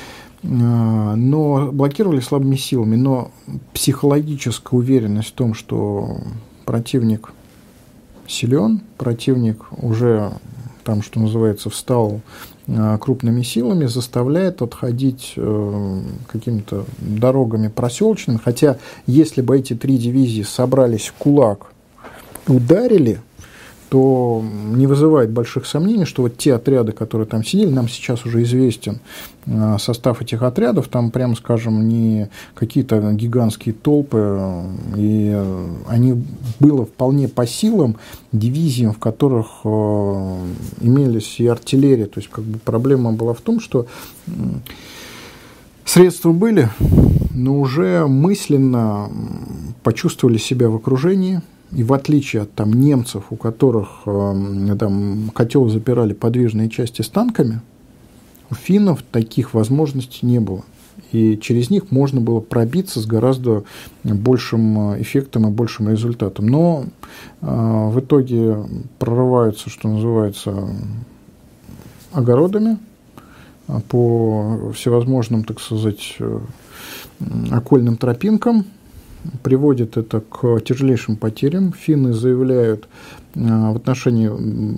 но блокировали слабыми силами. Но психологическая уверенность в том, что противник силен, противник уже там, что называется, встал крупными силами, заставляет отходить какими-то дорогами проселочными. Хотя, если бы эти 3 дивизии собрались в кулак, ударили, то не вызывает больших сомнений, что вот те отряды, которые там сидели, нам сейчас уже известен состав этих отрядов, там, прямо скажем, не какие-то гигантские толпы, и они было вполне по силам дивизиям, в которых имелись и артиллерия. То есть, как бы проблема была в том, что средства были, но уже мысленно почувствовали себя в окружении. И в отличие от там, немцев, у которых там, котел запирали подвижные части с танками, у финнов таких возможностей не было. И через них можно было пробиться с гораздо большим эффектом и большим результатом. Но в итоге прорываются, что называется, огородами по всевозможным, так сказать, окольным тропинкам. Приводит это к тяжелейшим потерям. Финны заявляют в отношении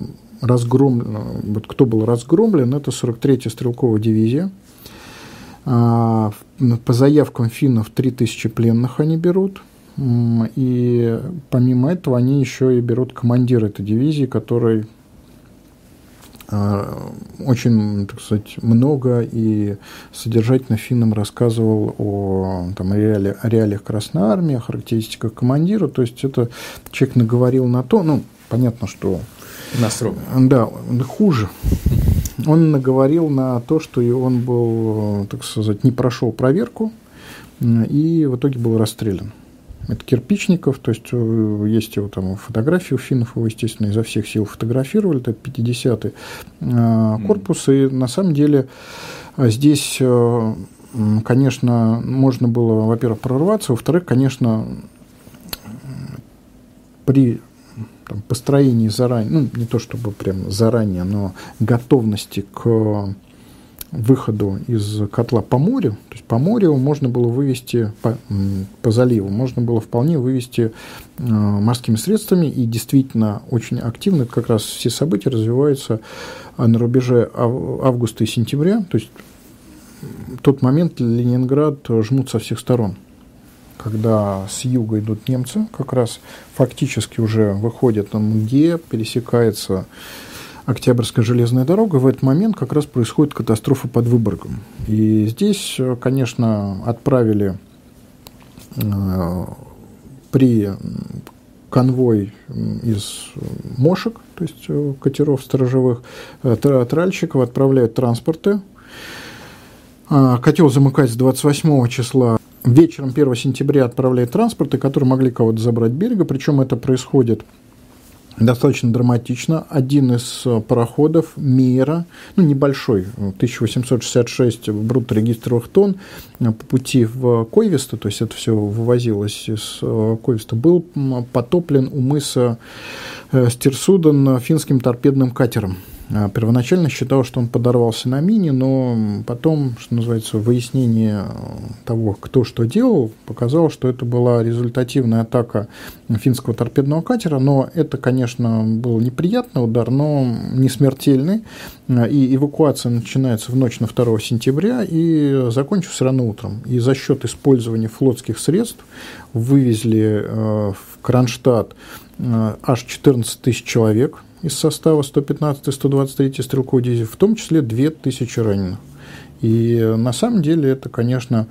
вот кто был разгромлен, это 43-я стрелковая дивизия. По заявкам финнов 3000 пленных они берут. И помимо этого они еще и берут командира этой дивизии, который очень, так сказать, много и содержательно финнам рассказывал о там, реалиях Красной Армии, о характеристиках командира. То есть это человек наговорил на то, ну, понятно, что... Настрого. Да, хуже. Он наговорил на то, что и он был, так сказать, не прошел проверку и в итоге был расстрелян. Это Кирпичников, то есть есть его там фотографии у финнов, его, естественно, изо всех сил фотографировали, это 50-й корпус, и на самом деле здесь, конечно, можно было, во-первых, прорваться, во-вторых, конечно, при там, построении заранее, ну, не то чтобы прям заранее, но готовности к выходу из котла по морю, то есть по морю можно было вывести, по заливу, можно было вполне вывести морскими средствами, и действительно очень активно как раз все события развиваются на рубеже августа и сентября, то есть в тот момент Ленинград жмут со всех сторон. Когда с юга идут немцы, как раз фактически уже выходят на Муге, пересекается Октябрьская железная дорога, в этот момент как раз происходит катастрофа под Выборгом. И здесь, конечно, отправили при конвой из мошек, то есть катеров сторожевых, тральщиков, отправляют транспорты. Котел замыкается 28 числа. Вечером 1 сентября отправляют транспорты, которые могли кого-то забрать с берега, причем это происходит достаточно драматично. Один из пароходов Мейера, ну, небольшой, 1866 брутто-регистровых тонн, по пути в Койвисто, то есть это все вывозилось из Койвисто, был потоплен у мыса Стерсуден финским торпедным катером. Первоначально считал, что он подорвался на мине, но потом, что называется, выяснение того, кто что делал, показало, что это была результативная атака финского торпедного катера. Но это, конечно, был неприятный удар, но не смертельный. И эвакуация начинается в ночь на 2 сентября и закончится рано утром. И за счет использования флотских средств вывезли в Кронштадт аж 14 тысяч человек. из состава 115-й, 123-й стрелковой дивизии, в том числе 2000 раненых. И на самом деле это, конечно,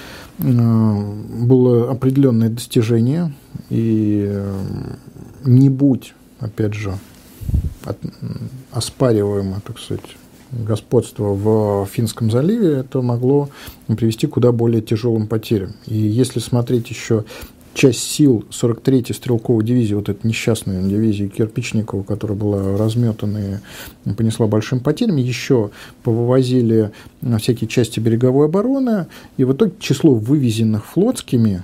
было определенное достижение, и не будь, опять же, оспариваемо, так сказать, господство в Финском заливе, это могло привести к куда более тяжелым потерям. И если смотреть еще часть сил 43-й стрелковой дивизии, вот эта несчастная дивизия Кирпичникова, которая была разметана и понесла большим потерям, еще повывозили всякие части береговой обороны, и в итоге число вывезенных флотскими,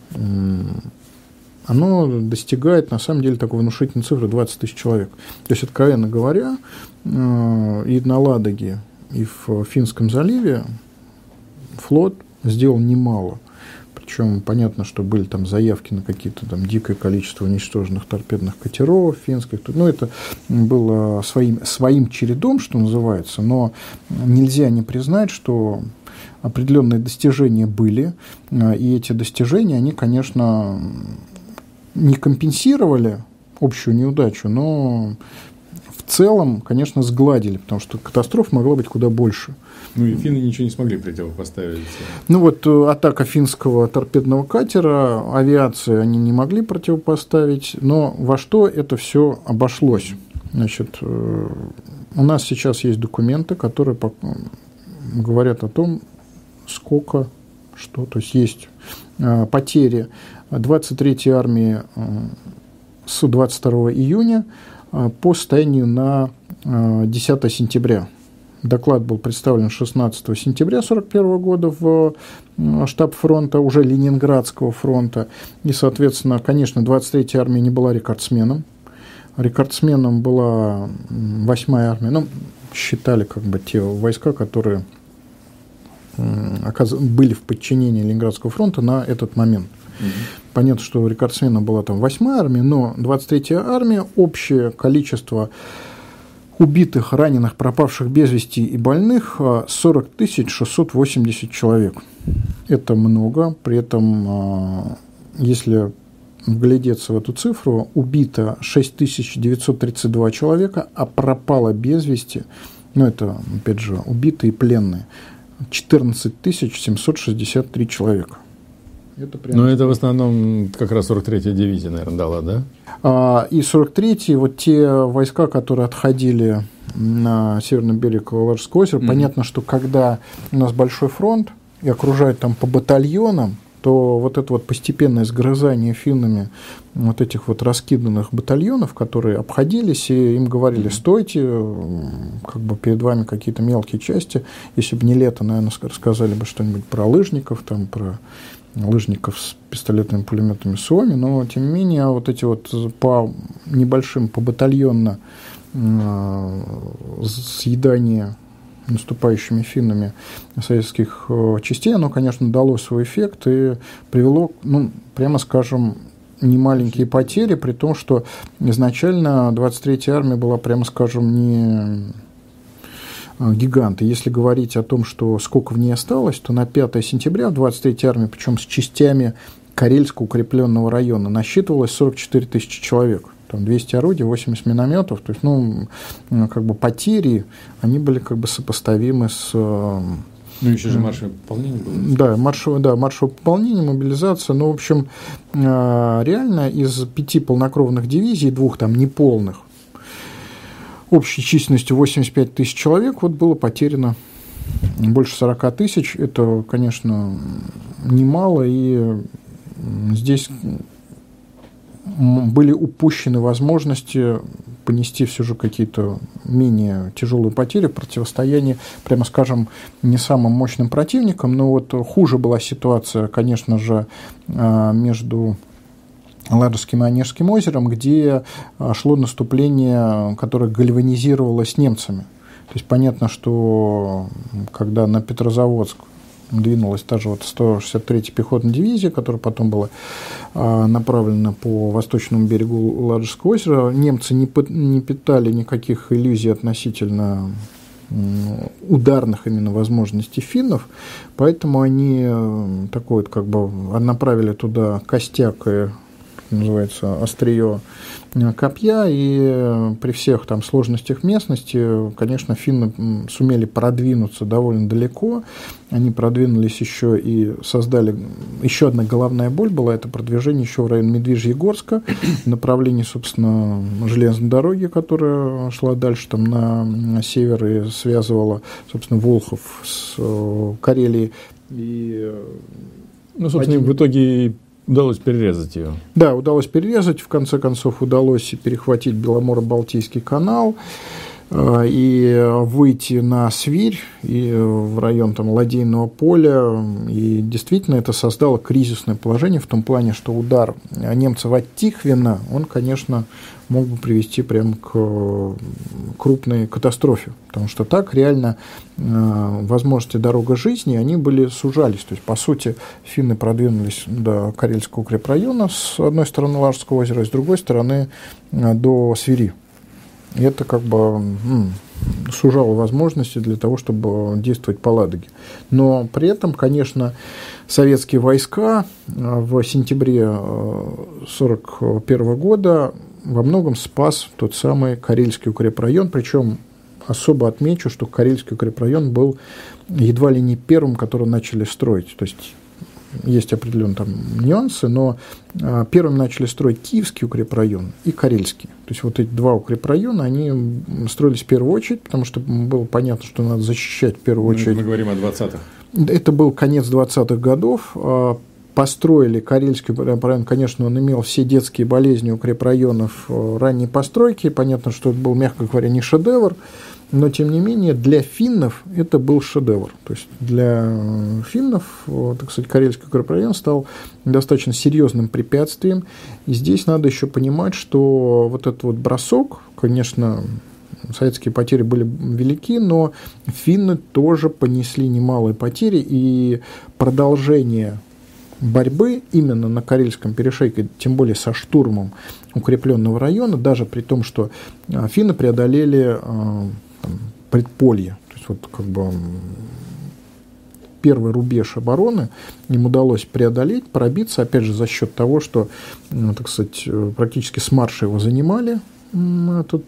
оно достигает, на самом деле, такой внушительной цифры 20 тысяч человек. То есть, откровенно говоря, и на Ладоге, и в Финском заливе флот сделал немало. Причем понятно, что были там заявки на какие-то там дикое количество уничтоженных торпедных катеров финских. Ну, это было своим чередом, что называется, но нельзя не признать, что определенные достижения были, и эти достижения, они, конечно, не компенсировали общую неудачу, но в целом, конечно, сгладили, потому что катастроф могло быть куда больше. Ну и финны ничего не смогли противопоставить. Ну вот атака финского торпедного катера, авиации они не могли противопоставить, но во что это все обошлось? Значит, у нас сейчас есть документы, которые говорят о том, сколько, что, то есть есть потери 23-й армии с 22 июня по состоянию на 10 сентября. Доклад был представлен 16 сентября 1941 года в штаб фронта, уже Ленинградского фронта. И, соответственно, конечно, 23-я армия не была рекордсменом. Рекордсменом была 8-я армия. Ну, считали как бы те войска, которые были в подчинении Ленинградского фронта на этот момент. Понятно, что рекордсменом была там 8-я армия, но 23-я армия, общее количество убитых, раненых, пропавших без вести и больных 40 680 человек. Это много, при этом, если вглядеться в эту цифру, убито 6932 человека, а пропало без вести, ну это, опять же, убитые и пленные, 14 763 человека. Но это в основном как раз 43-я дивизия, наверное, дала, да? И 43-й, вот те войска, которые отходили на северный берег Ладожского озера, понятно, что когда у нас большой фронт и окружают там по батальонам, то вот это вот постепенное сгрызание финнами вот этих вот раскиданных батальонов, которые обходились, и им говорили: стойте, как бы перед вами какие-то мелкие части. Если бы не лето, наверное, рассказали бы что-нибудь про лыжников, там, про лыжников с пистолетными пулеметами Суоми, но, тем не менее, вот эти вот по небольшим, по батальонно съедание наступающими финнами советских частей, оно, конечно, дало свой эффект и привело, ну, прямо скажем, немаленькие потери, при том, что изначально 23-я армия была, прямо скажем, не гигант. И если говорить о том, что сколько в ней осталось, то на 5 сентября в 23-й армии, причем с частями Карельского укрепленного района, насчитывалось 44 тысячи человек. Там 200 орудий, 80 минометов. То есть, ну, как бы потери, они были как бы сопоставимы с... Ну, еще же маршевое пополнение было. Да, маршевое пополнение, мобилизация. Ну, в общем, реально из 5 полнокровных дивизий, 2 там неполных, общей численностью 85 тысяч человек, вот было потеряно больше 40 тысяч. Это, конечно, немало, и здесь были упущены возможности понести все же какие-то менее тяжелые потери в противостоянии, прямо скажем, не самым мощным противником. Но вот хуже была ситуация, конечно же, между Ладожским и Онежским озером, где шло наступление, которое гальванизировалось немцами. То есть понятно, что когда на Петрозаводск двинулась та же вот 163-я пехотная дивизия, которая потом была направлена по восточному берегу Ладожского озера, немцы не питали никаких иллюзий относительно ударных именно возможностей финнов, поэтому они такой вот как бы направили туда костяк и что называется, острие копья, и при всех там сложностях местности, конечно, финны сумели продвинуться довольно далеко. Они продвинулись еще и создали... Еще одна головная боль была, это продвижение еще в район Медвежьегорска, в направлении, собственно, железной дороги, которая шла дальше там на север и связывала, собственно, Волхов с Карелией. И, ну, собственно, в итоге удалось перерезать ее. Да, удалось перерезать. В конце концов, удалось перехватить Беломоро-Балтийский канал и выйти на Свирь и в район там Ладейного поля. И действительно это создало кризисное положение в том плане, что удар немцев от Тихвина, он, конечно, мог бы привести прямо к крупной катастрофе. Потому что так реально возможности дорога жизни, они были сужались. То есть, по сути, финны продвинулись до Карельского укрепрайона с одной стороны Ладожского озера, с другой стороны до Свири. И это как бы сужало возможности для того, чтобы действовать по Ладоге. Но при этом, конечно, советские войска в сентябре 1941 года во многом спас тот самый Карельский укрепрайон. Причем особо отмечу, что Карельский укрепрайон был едва ли не первым, который начали строить. То есть есть определенные там нюансы, но первым начали строить Киевский укрепрайон и Карельский. То есть вот эти два укрепрайона, они строились в первую очередь, потому что было понятно, что надо защищать в первую очередь. Мы говорим о 20-х. Это был конец 20-х годов. Построили Карельский укрепрайон, конечно, он имел все детские болезни укрепрайонов ранней постройки. Понятно, что это был, мягко говоря, не шедевр, но, тем не менее, для финнов это был шедевр. То есть для финнов, так сказать, Карельский укрепрайон стал достаточно серьезным препятствием. И здесь надо еще понимать, что вот этот вот бросок, конечно, советские потери были велики, но финны тоже понесли немалые потери, и продолжение борьбы именно на Карельском перешейке, тем более со штурмом укрепленного района, даже при том, что финны преодолели предполье, то есть вот как бы первый рубеж обороны им удалось преодолеть, пробиться, опять же, за счет того, что, так сказать, практически с марша его занимали, этот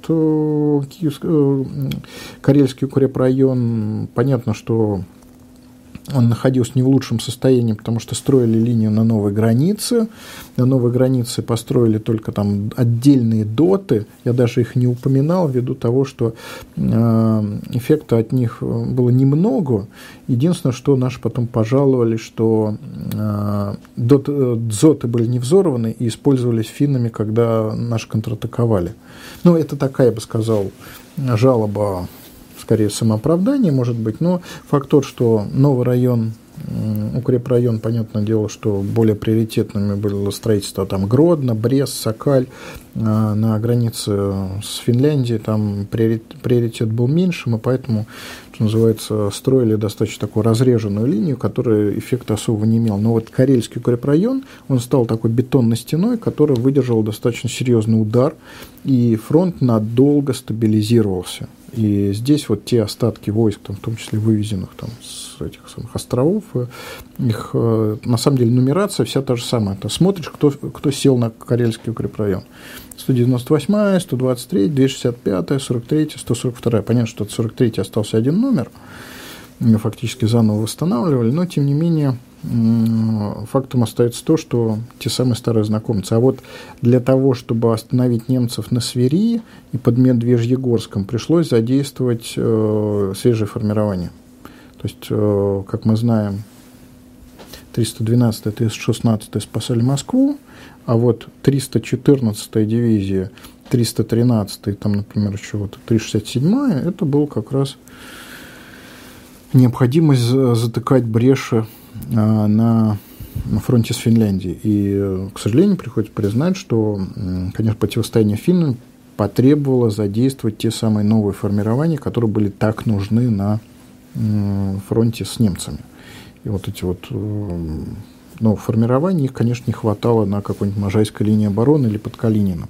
Карельский укрепрайон. Понятно, что он находился не в лучшем состоянии, потому что строили линию на новой границе. На новой границе построили только там отдельные доты. Я даже их не упоминал ввиду того, что эффекта от них было немного. Единственное, что наши потом пожаловали, что дзоты были не взорваны и использовались финнами, когда наши контратаковали. Ну, это такая, я бы сказал, жалоба, скорее самооправдание, может быть, но факт тот, что новый район, укрепрайон, понятное дело, что более приоритетными было строительство там Гродно, Брест, Сокаль, на границе с Финляндией там приоритет был меньшим, и поэтому, что называется, строили достаточно такую разреженную линию, которая эффекта особого не имела. Но вот Карельский укрепрайон, он стал такой бетонной стеной, которая выдержала достаточно серьезный удар, и фронт надолго стабилизировался. И здесь вот те остатки войск, там, в том числе вывезенных там, с этих самых островов, их на самом деле нумерация вся та же самая. Ты смотришь, кто сел на Карельский укрепрайон. 198-я, 123-я, 265-я, 43-я, 142-я. Понятно, что от 43-й остался один номер. Ее фактически заново восстанавливали, но, тем не менее, фактом остается то, что те самые старые знакомцы. А вот для того, чтобы остановить немцев на Свири и под Медвежьегорском, пришлось задействовать свежее формирование. То есть, как мы знаем, 312-я, 316-я спасали Москву, а вот 314-я дивизия, 313-я, там, например, еще вот 367-я, это был как раз необходимость затыкать бреши на фронте с Финляндией. И, к сожалению, приходится признать, что, конечно, противостояние финнам потребовало задействовать те самые новые формирования, которые были так нужны на фронте с немцами. И вот эти вот новых формирований, их, конечно, не хватало на какой-нибудь Можайской линии обороны или под Калининым.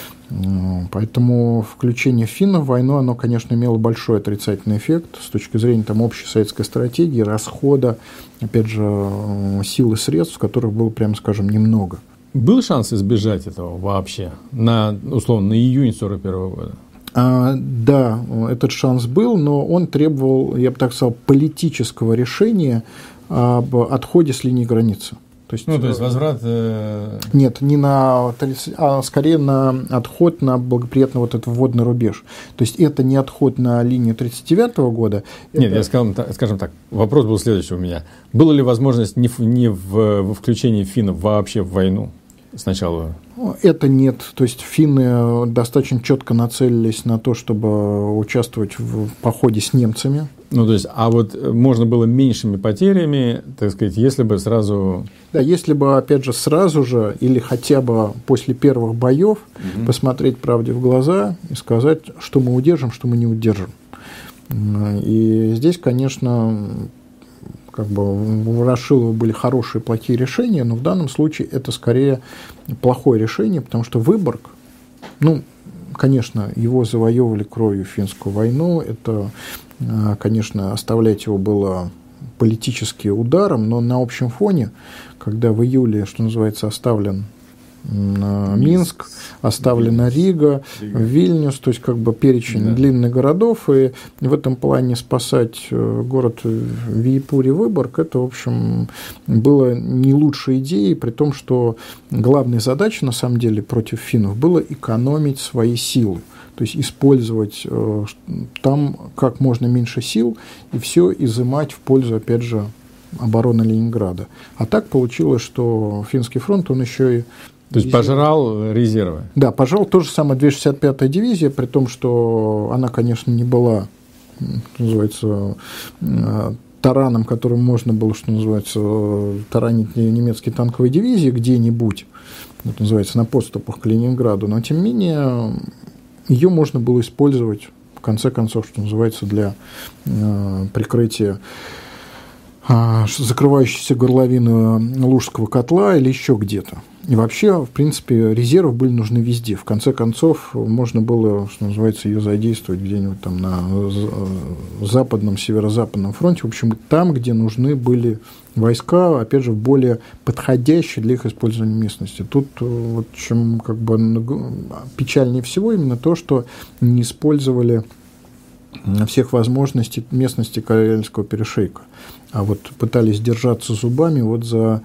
Поэтому включение финнов в войну, оно, конечно, имело большой отрицательный эффект с точки зрения там, общей советской стратегии, расхода, опять же, сил и средств, которых было, прямо скажем, немного. был шанс избежать этого вообще условно, на июнь 1941 года? Да, этот шанс был, но он требовал, я бы так сказал, политического решения об отходе с линии границы. То есть возврат... Нет, не на 30, а скорее на отход на благоприятный вот этот вводный рубеж. То есть это не отход на линию 1939 года. Нет, я скажем так, вопрос был следующий у меня. Была ли возможность не в включении финнов вообще в войну сначала? Это нет. То есть финны достаточно четко нацелились на то, чтобы участвовать в походе с немцами. То есть, а вот можно было меньшими потерями, так сказать, если бы сразу... Да, если бы, опять же, сразу же или хотя бы после первых боев посмотреть правде в глаза и сказать, что мы удержим, что мы не удержим. И здесь, конечно, как бы у Ворошилова были хорошие и плохие решения, но в данном случае это скорее плохое решение, потому что Выборг, конечно, его завоевывали кровью в финскую войну, это, конечно, оставлять его было политически ударом, но на общем фоне, когда в июле, что называется, оставлен Минск, оставлена Рига, Вильнюс, то есть как бы перечень длинных городов, и в этом плане спасать город Виепур и Выборг, это, в общем, было не лучшей идеей, при том, что главной задачей, на самом деле, против финнов было экономить свои силы. То есть использовать там как можно меньше сил и все изымать в пользу, опять же, обороны Ленинграда. А так получилось, что финский фронт, он еще и... То есть пожрал резервы? Да, пожрал то же самое 265-я дивизия, при том, что она, конечно, не была, что называется, тараном, которым можно было, что называется, таранить немецкие танковые дивизии где-нибудь, это называется, на подступах к Ленинграду, но, тем не менее, ее можно было использовать, в конце концов, что называется, для прикрытия закрывающейся горловины Лужского котла или еще где-то. И вообще, в принципе, резервы были нужны везде. В конце концов, можно было, что называется, ее задействовать где-нибудь там на западном, северо-западном фронте. В общем, там, где нужны были войска, опять же, в более подходящей для их использования местности. Тут, вот, чем как бы печальнее всего именно то, что не использовали всех возможностей местности Карельского перешейка, а вот пытались держаться зубами вот за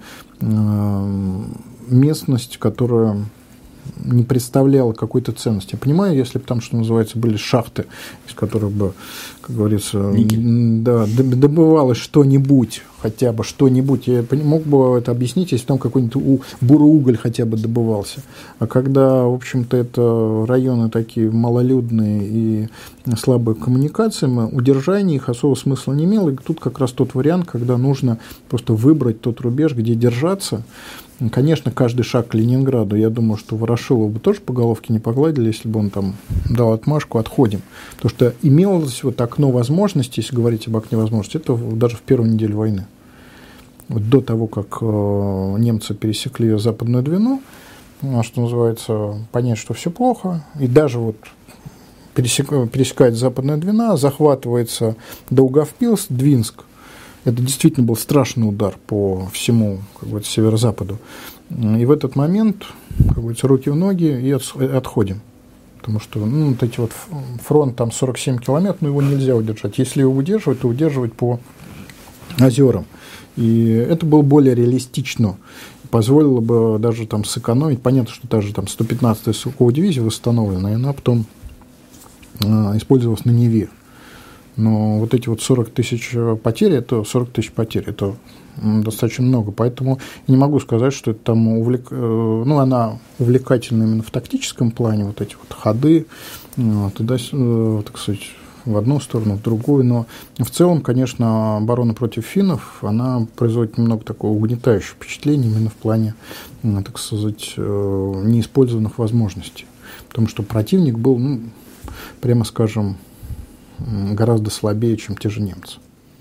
местность, которая не представляла какой-то ценности. Я понимаю, если бы там, что называется, были шахты, из которых бы, как говорится, добывалось что-нибудь, хотя бы что-нибудь, я мог бы это объяснить, если там какой-нибудь буроуголь хотя бы добывался. А когда, в общем-то, это районы такие малолюдные и слабые коммуникациями, удержание их особого смысла не имело. И тут как раз тот вариант, когда нужно просто выбрать тот рубеж, где держаться. Конечно, каждый шаг к Ленинграду, я думаю, что Ворошилова бы тоже по головке не погладили, если бы он там дал отмашку, отходим. Потому что имелось вот окно возможностей, если говорить об окне возможностей, это даже в первую неделю войны. Вот до того, как немцы пересекли Западную Двину, что называется, понять, что все плохо, и даже вот пересекает Западная Двина, захватывается Даугавпилс, Двинск. Это действительно был страшный удар по всему, как бы, северо-западу. И в этот момент, как говорится, руки в ноги и отходим. Потому что вот эти вот фронт там 47 километров, его нельзя удержать. Если его удерживать, то удерживать по озерам. И это было более реалистично. Позволило бы даже там сэкономить. Понятно, что даже там 115-я стрелковая дивизия восстановлена, и она потом использовалась на Неве. Но вот эти вот 40 тысяч потерь, это 40 тысяч потерь, это достаточно много. Поэтому я не могу сказать, что это там она увлекательна именно в тактическом плане, вот эти вот ходы, туда, так сказать, в одну сторону, в другую. Но в целом, конечно, оборона против финнов, она производит немного такого угнетающего впечатления именно в плане, так сказать, неиспользованных возможностей. Потому что противник был, прямо скажем, гораздо слабее, чем те же немцы.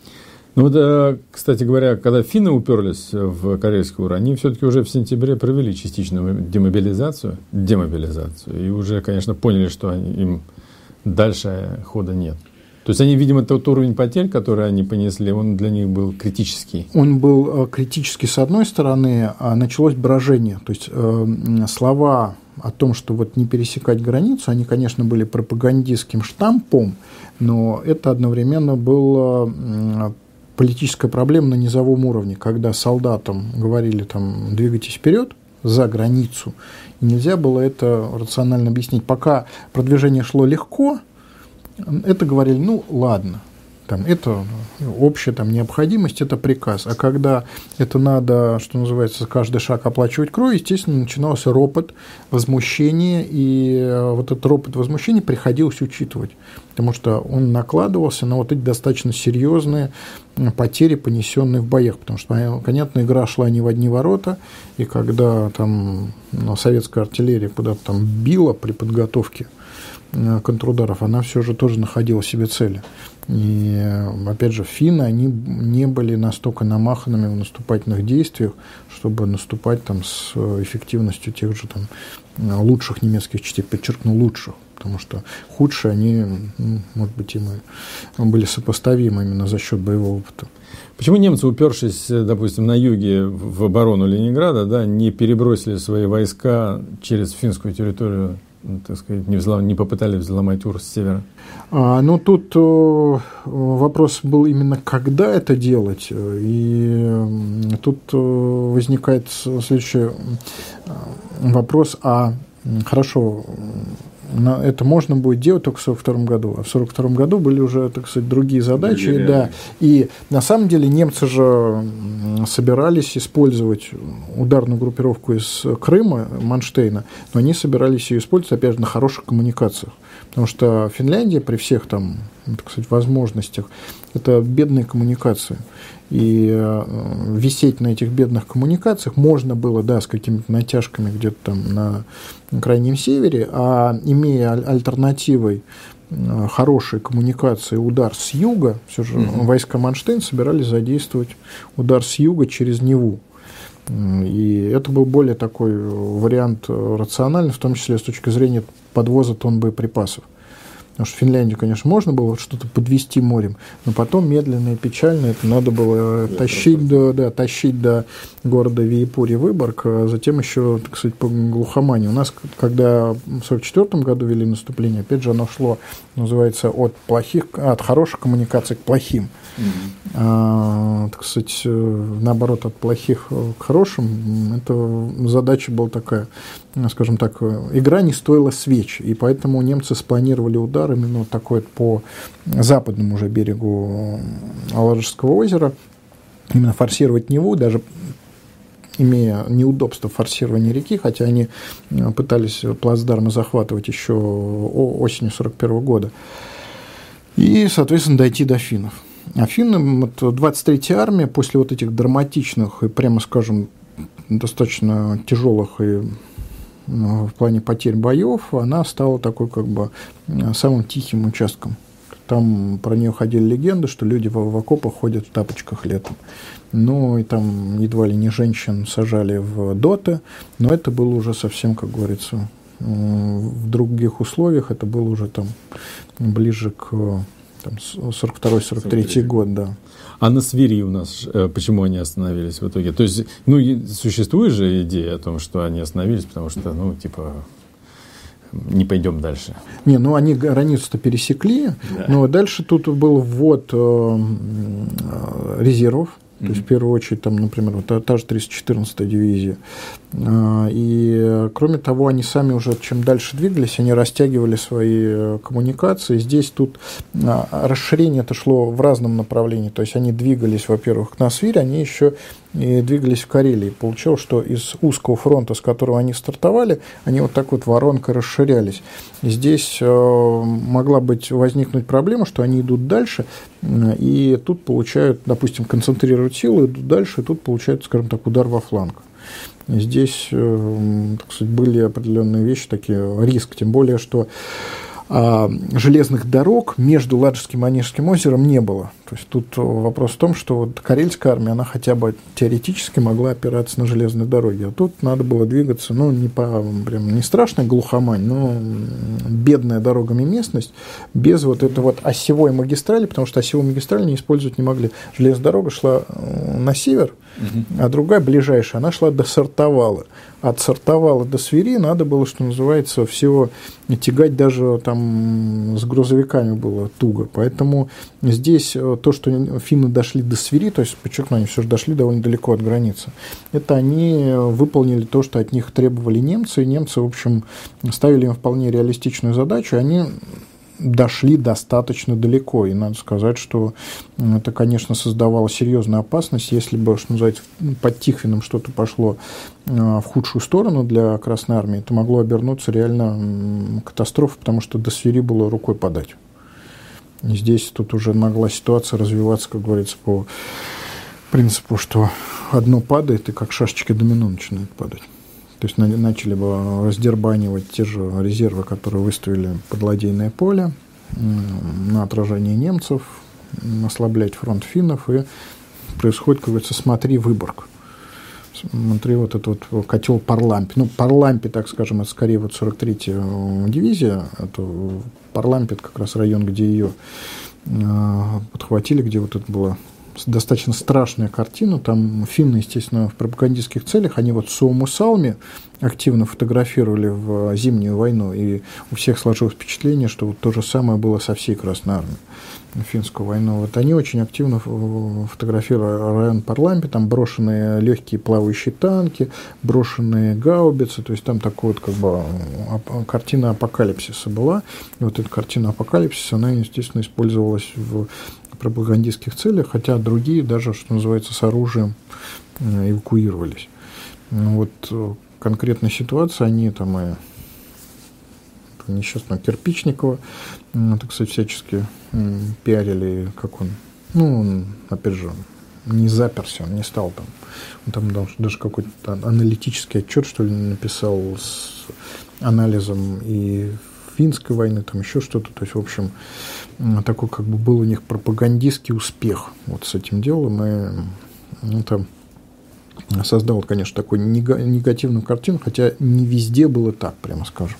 Кстати говоря, когда финны уперлись в Карельский Ур, они все-таки уже в сентябре провели частичную демобилизацию, и уже, конечно, поняли, что им дальше хода нет. То есть они, видимо, тот уровень потерь, который они понесли, он для них был критический. Он был критический, с одной стороны, а началось брожение. То есть слова о том, что вот не пересекать границу, они, конечно, были пропагандистским штампом, но это одновременно было политическая проблема на низовом уровне, когда солдатам говорили, там, двигайтесь вперед, за границу, и нельзя было это рационально объяснить. Пока продвижение шло легко, это говорили, ну, ладно, там, это общая там, необходимость, это приказ. А когда это надо, что называется, каждый шаг оплачивать кровью, естественно, начинался ропот, возмущение, и вот этот ропот возмущения приходилось учитывать, потому что он накладывался на вот эти достаточно серьезные потери, понесенные в боях, потому что, понятно, игра шла не в одни ворота, и когда там советская артиллерия куда-то там била при подготовке контрударов, она все же тоже находила себе цели. И, опять же, финны, они не были настолько намаханными в наступательных действиях, чтобы наступать там с эффективностью тех же там лучших немецких частей, подчеркну, лучших, потому что худшие, они, может быть, и мы были сопоставимы именно за счет боевого опыта. Почему немцы, упершись, допустим, на юге в оборону Ленинграда, да, не перебросили свои войска через финскую территорию, так сказать, не попытались взломать Ур с севера? Ну, тут вопрос был именно, когда это делать. И тут возникает следующий вопрос, хорошо, это можно будет делать только в 1942 году. А в 1942 году были уже, так сказать, другие задачи. Да. И на самом деле немцы же собирались использовать ударную группировку из Крыма, Манштейна, но они собирались ее использовать, опять же, на хороших коммуникациях. Потому что Финляндия при всех там, так сказать, возможностях, это бедные коммуникации. И висеть на этих бедных коммуникациях можно было, да, с какими-то натяжками где-то там на крайнем севере, а имея альтернативой хорошей коммуникации удар с юга, все же войска Манштейна собирались задействовать удар с юга через Неву. И это был более такой вариант рациональный, в том числе с точки зрения подвоза тонн боеприпасов. Потому что Финляндию, конечно, можно было что-то подвести морем, но потом медленно и печально это надо было тащить до города Виепури-Выборг, а затем еще, так сказать, по глухомане. У нас, когда в 1944 году вели наступление, опять же, оно шло, называется, от хороших коммуникаций к плохим. Так сказать, наоборот, от плохих к хорошим, эта задача была такая, скажем так, игра не стоила свеч, и поэтому немцы спланировали удар именно вот такой по западному уже берегу Аладожского озера, именно форсировать Неву, даже имея неудобство форсирования реки, хотя они пытались плацдармы захватывать еще осенью 1941 года, и, соответственно, дойти до финнов. А финны, 23-я армия, после вот этих драматичных и, прямо скажем, достаточно тяжелых и в плане потерь боев, она стала такой как бы самым тихим участком. Там про нее ходили легенды, что люди в окопах ходят в тапочках летом. Ну, и там едва ли не женщин сажали в доты, но это было уже совсем, как говорится, в других условиях, это было уже там ближе к 42-43 год, да. А на Свири у нас почему они остановились в итоге? То есть, существует же идея о том, что они остановились, потому что, не пойдем дальше. Они границу-то пересекли, да. Но дальше тут был ввод резервов. То есть, в первую очередь, там, например, та же 314-я дивизия. И, кроме того, они сами уже, чем дальше двигались, они растягивали свои коммуникации. Здесь тут расширение это шло в разном направлении. То есть, они двигались, во-первых, на Свири, они еще и двигались в Карелии. Получилось, что из узкого фронта, с которого они стартовали, они вот так вот воронкой расширялись. И здесь могла возникнуть проблема, что они идут дальше, и тут получают, допустим, концентрируют силы, идут дальше, и тут получают, скажем так, удар во фланг. И здесь, так сказать, были определенные вещи, такие риск, тем более, что железных дорог между Ладожским и Онежским озером не было. То есть тут вопрос в том, что вот Карельская армия, она хотя бы теоретически могла опираться на железные дороги, а тут надо было двигаться, ну, прям не страшная глухомань, но бедная дорогами местность, без вот этой вот осевой магистрали, потому что осевую магистраль не использовать не могли. Железная дорога шла на север, а другая, ближайшая, она шла до Сартовала. От Сартовала до Свири надо было, что называется, всего тягать, даже там с грузовиками было туго. Поэтому здесь то, что финны дошли до Свири, то есть, подчеркну, они все же дошли довольно далеко от границы, это они выполнили то, что от них требовали немцы, и немцы, в общем, ставили им вполне реалистичную задачу, они дошли достаточно далеко, и надо сказать, что это, конечно, создавало серьезную опасность, если бы, что называется, под Тихвином что-то пошло в худшую сторону для Красной Армии, это могло обернуться реально катастрофой, потому что до Свири было рукой подать. И здесь тут уже могла ситуация развиваться, как говорится, по принципу, что одно падает, и как шашечки домино начинает падать. То есть начали бы раздербанивать те же резервы, которые выставили под ладейное поле на отражение немцев, ослаблять фронт финнов, и происходит, как говорится, смотри Выборг. Смотри, вот этот вот котел Парлампи. Ну, Парлампи, так скажем, это скорее вот 43-я дивизия. Это Парлампи, это как раз район, где ее подхватили, где вот это было достаточно страшная картина. Там финны, естественно, в пропагандистских целях, они вот Suomussalmi активно фотографировали в Зимнюю войну, и у всех сложилось впечатление, что вот то же самое было со всей Красной Армией. Финскую войну. Вот они очень активно фотографировали район Парлампи, там брошенные легкие плавающие танки, брошенные гаубицы, то есть там такая вот как бы картина апокалипсиса была. И вот эта картина апокалипсиса, она, естественно, использовалась в пропагандистских целях, хотя другие даже, что называется, с оружием эвакуировались. Вот конкретная ситуация, они там и несчастного Кирпичникова, так сказать, всячески пиарили, как он, ну, он, опять же, не заперся, он не стал там, он там даже какой-то аналитический отчет, что ли, написал с анализом и финской войны, там еще что-то, то есть, в общем, такой как бы был у них пропагандистский успех вот с этим делом, и это создал, конечно, такую негативную картину, хотя не везде было так, прямо скажем.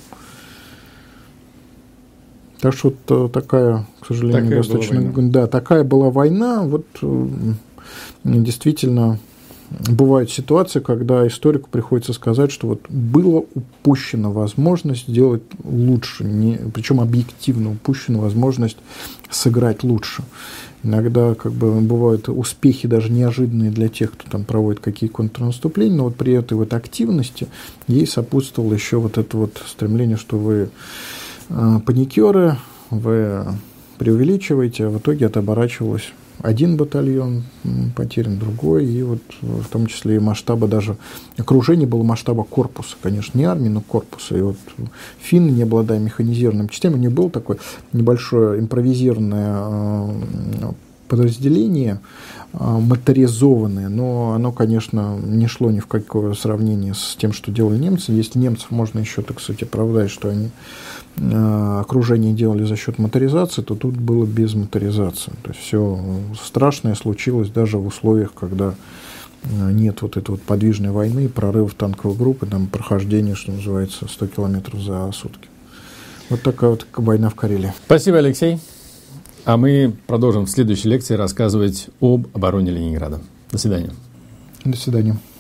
Так что вот такая, к сожалению, такая достаточно... Да, такая была война. Вот действительно бывают ситуации, когда историку приходится сказать, что вот была упущена возможность сделать лучше, причем объективно упущена возможность сыграть лучше. Иногда как бы бывают успехи даже неожиданные для тех, кто там проводит какие контрнаступления, но вот при этой вот активности ей сопутствовало еще вот это вот стремление, что вы паникеры, вы преувеличиваете, а в итоге это оборачивалось один батальон потерян, другой, и вот в том числе и масштаба даже окружения было масштаба корпуса, конечно, не армии, но корпуса. И вот финны, не обладая механизированными частями, у них было такое небольшое импровизированное подразделение, моторизованное, но оно, конечно, не шло ни в какое сравнение с тем, что делали немцы. Если немцев можно еще, так сказать, оправдать, что они окружение делали за счет моторизации, то тут было без моторизации. То есть все страшное случилось даже в условиях, когда нет вот этой вот подвижной войны, прорывов танковой группы, там прохождение, что называется, 100 километров за сутки. Вот такая вот война в Карелии. Спасибо, Алексей. А мы продолжим в следующей лекции рассказывать об обороне Ленинграда. До свидания. До свидания.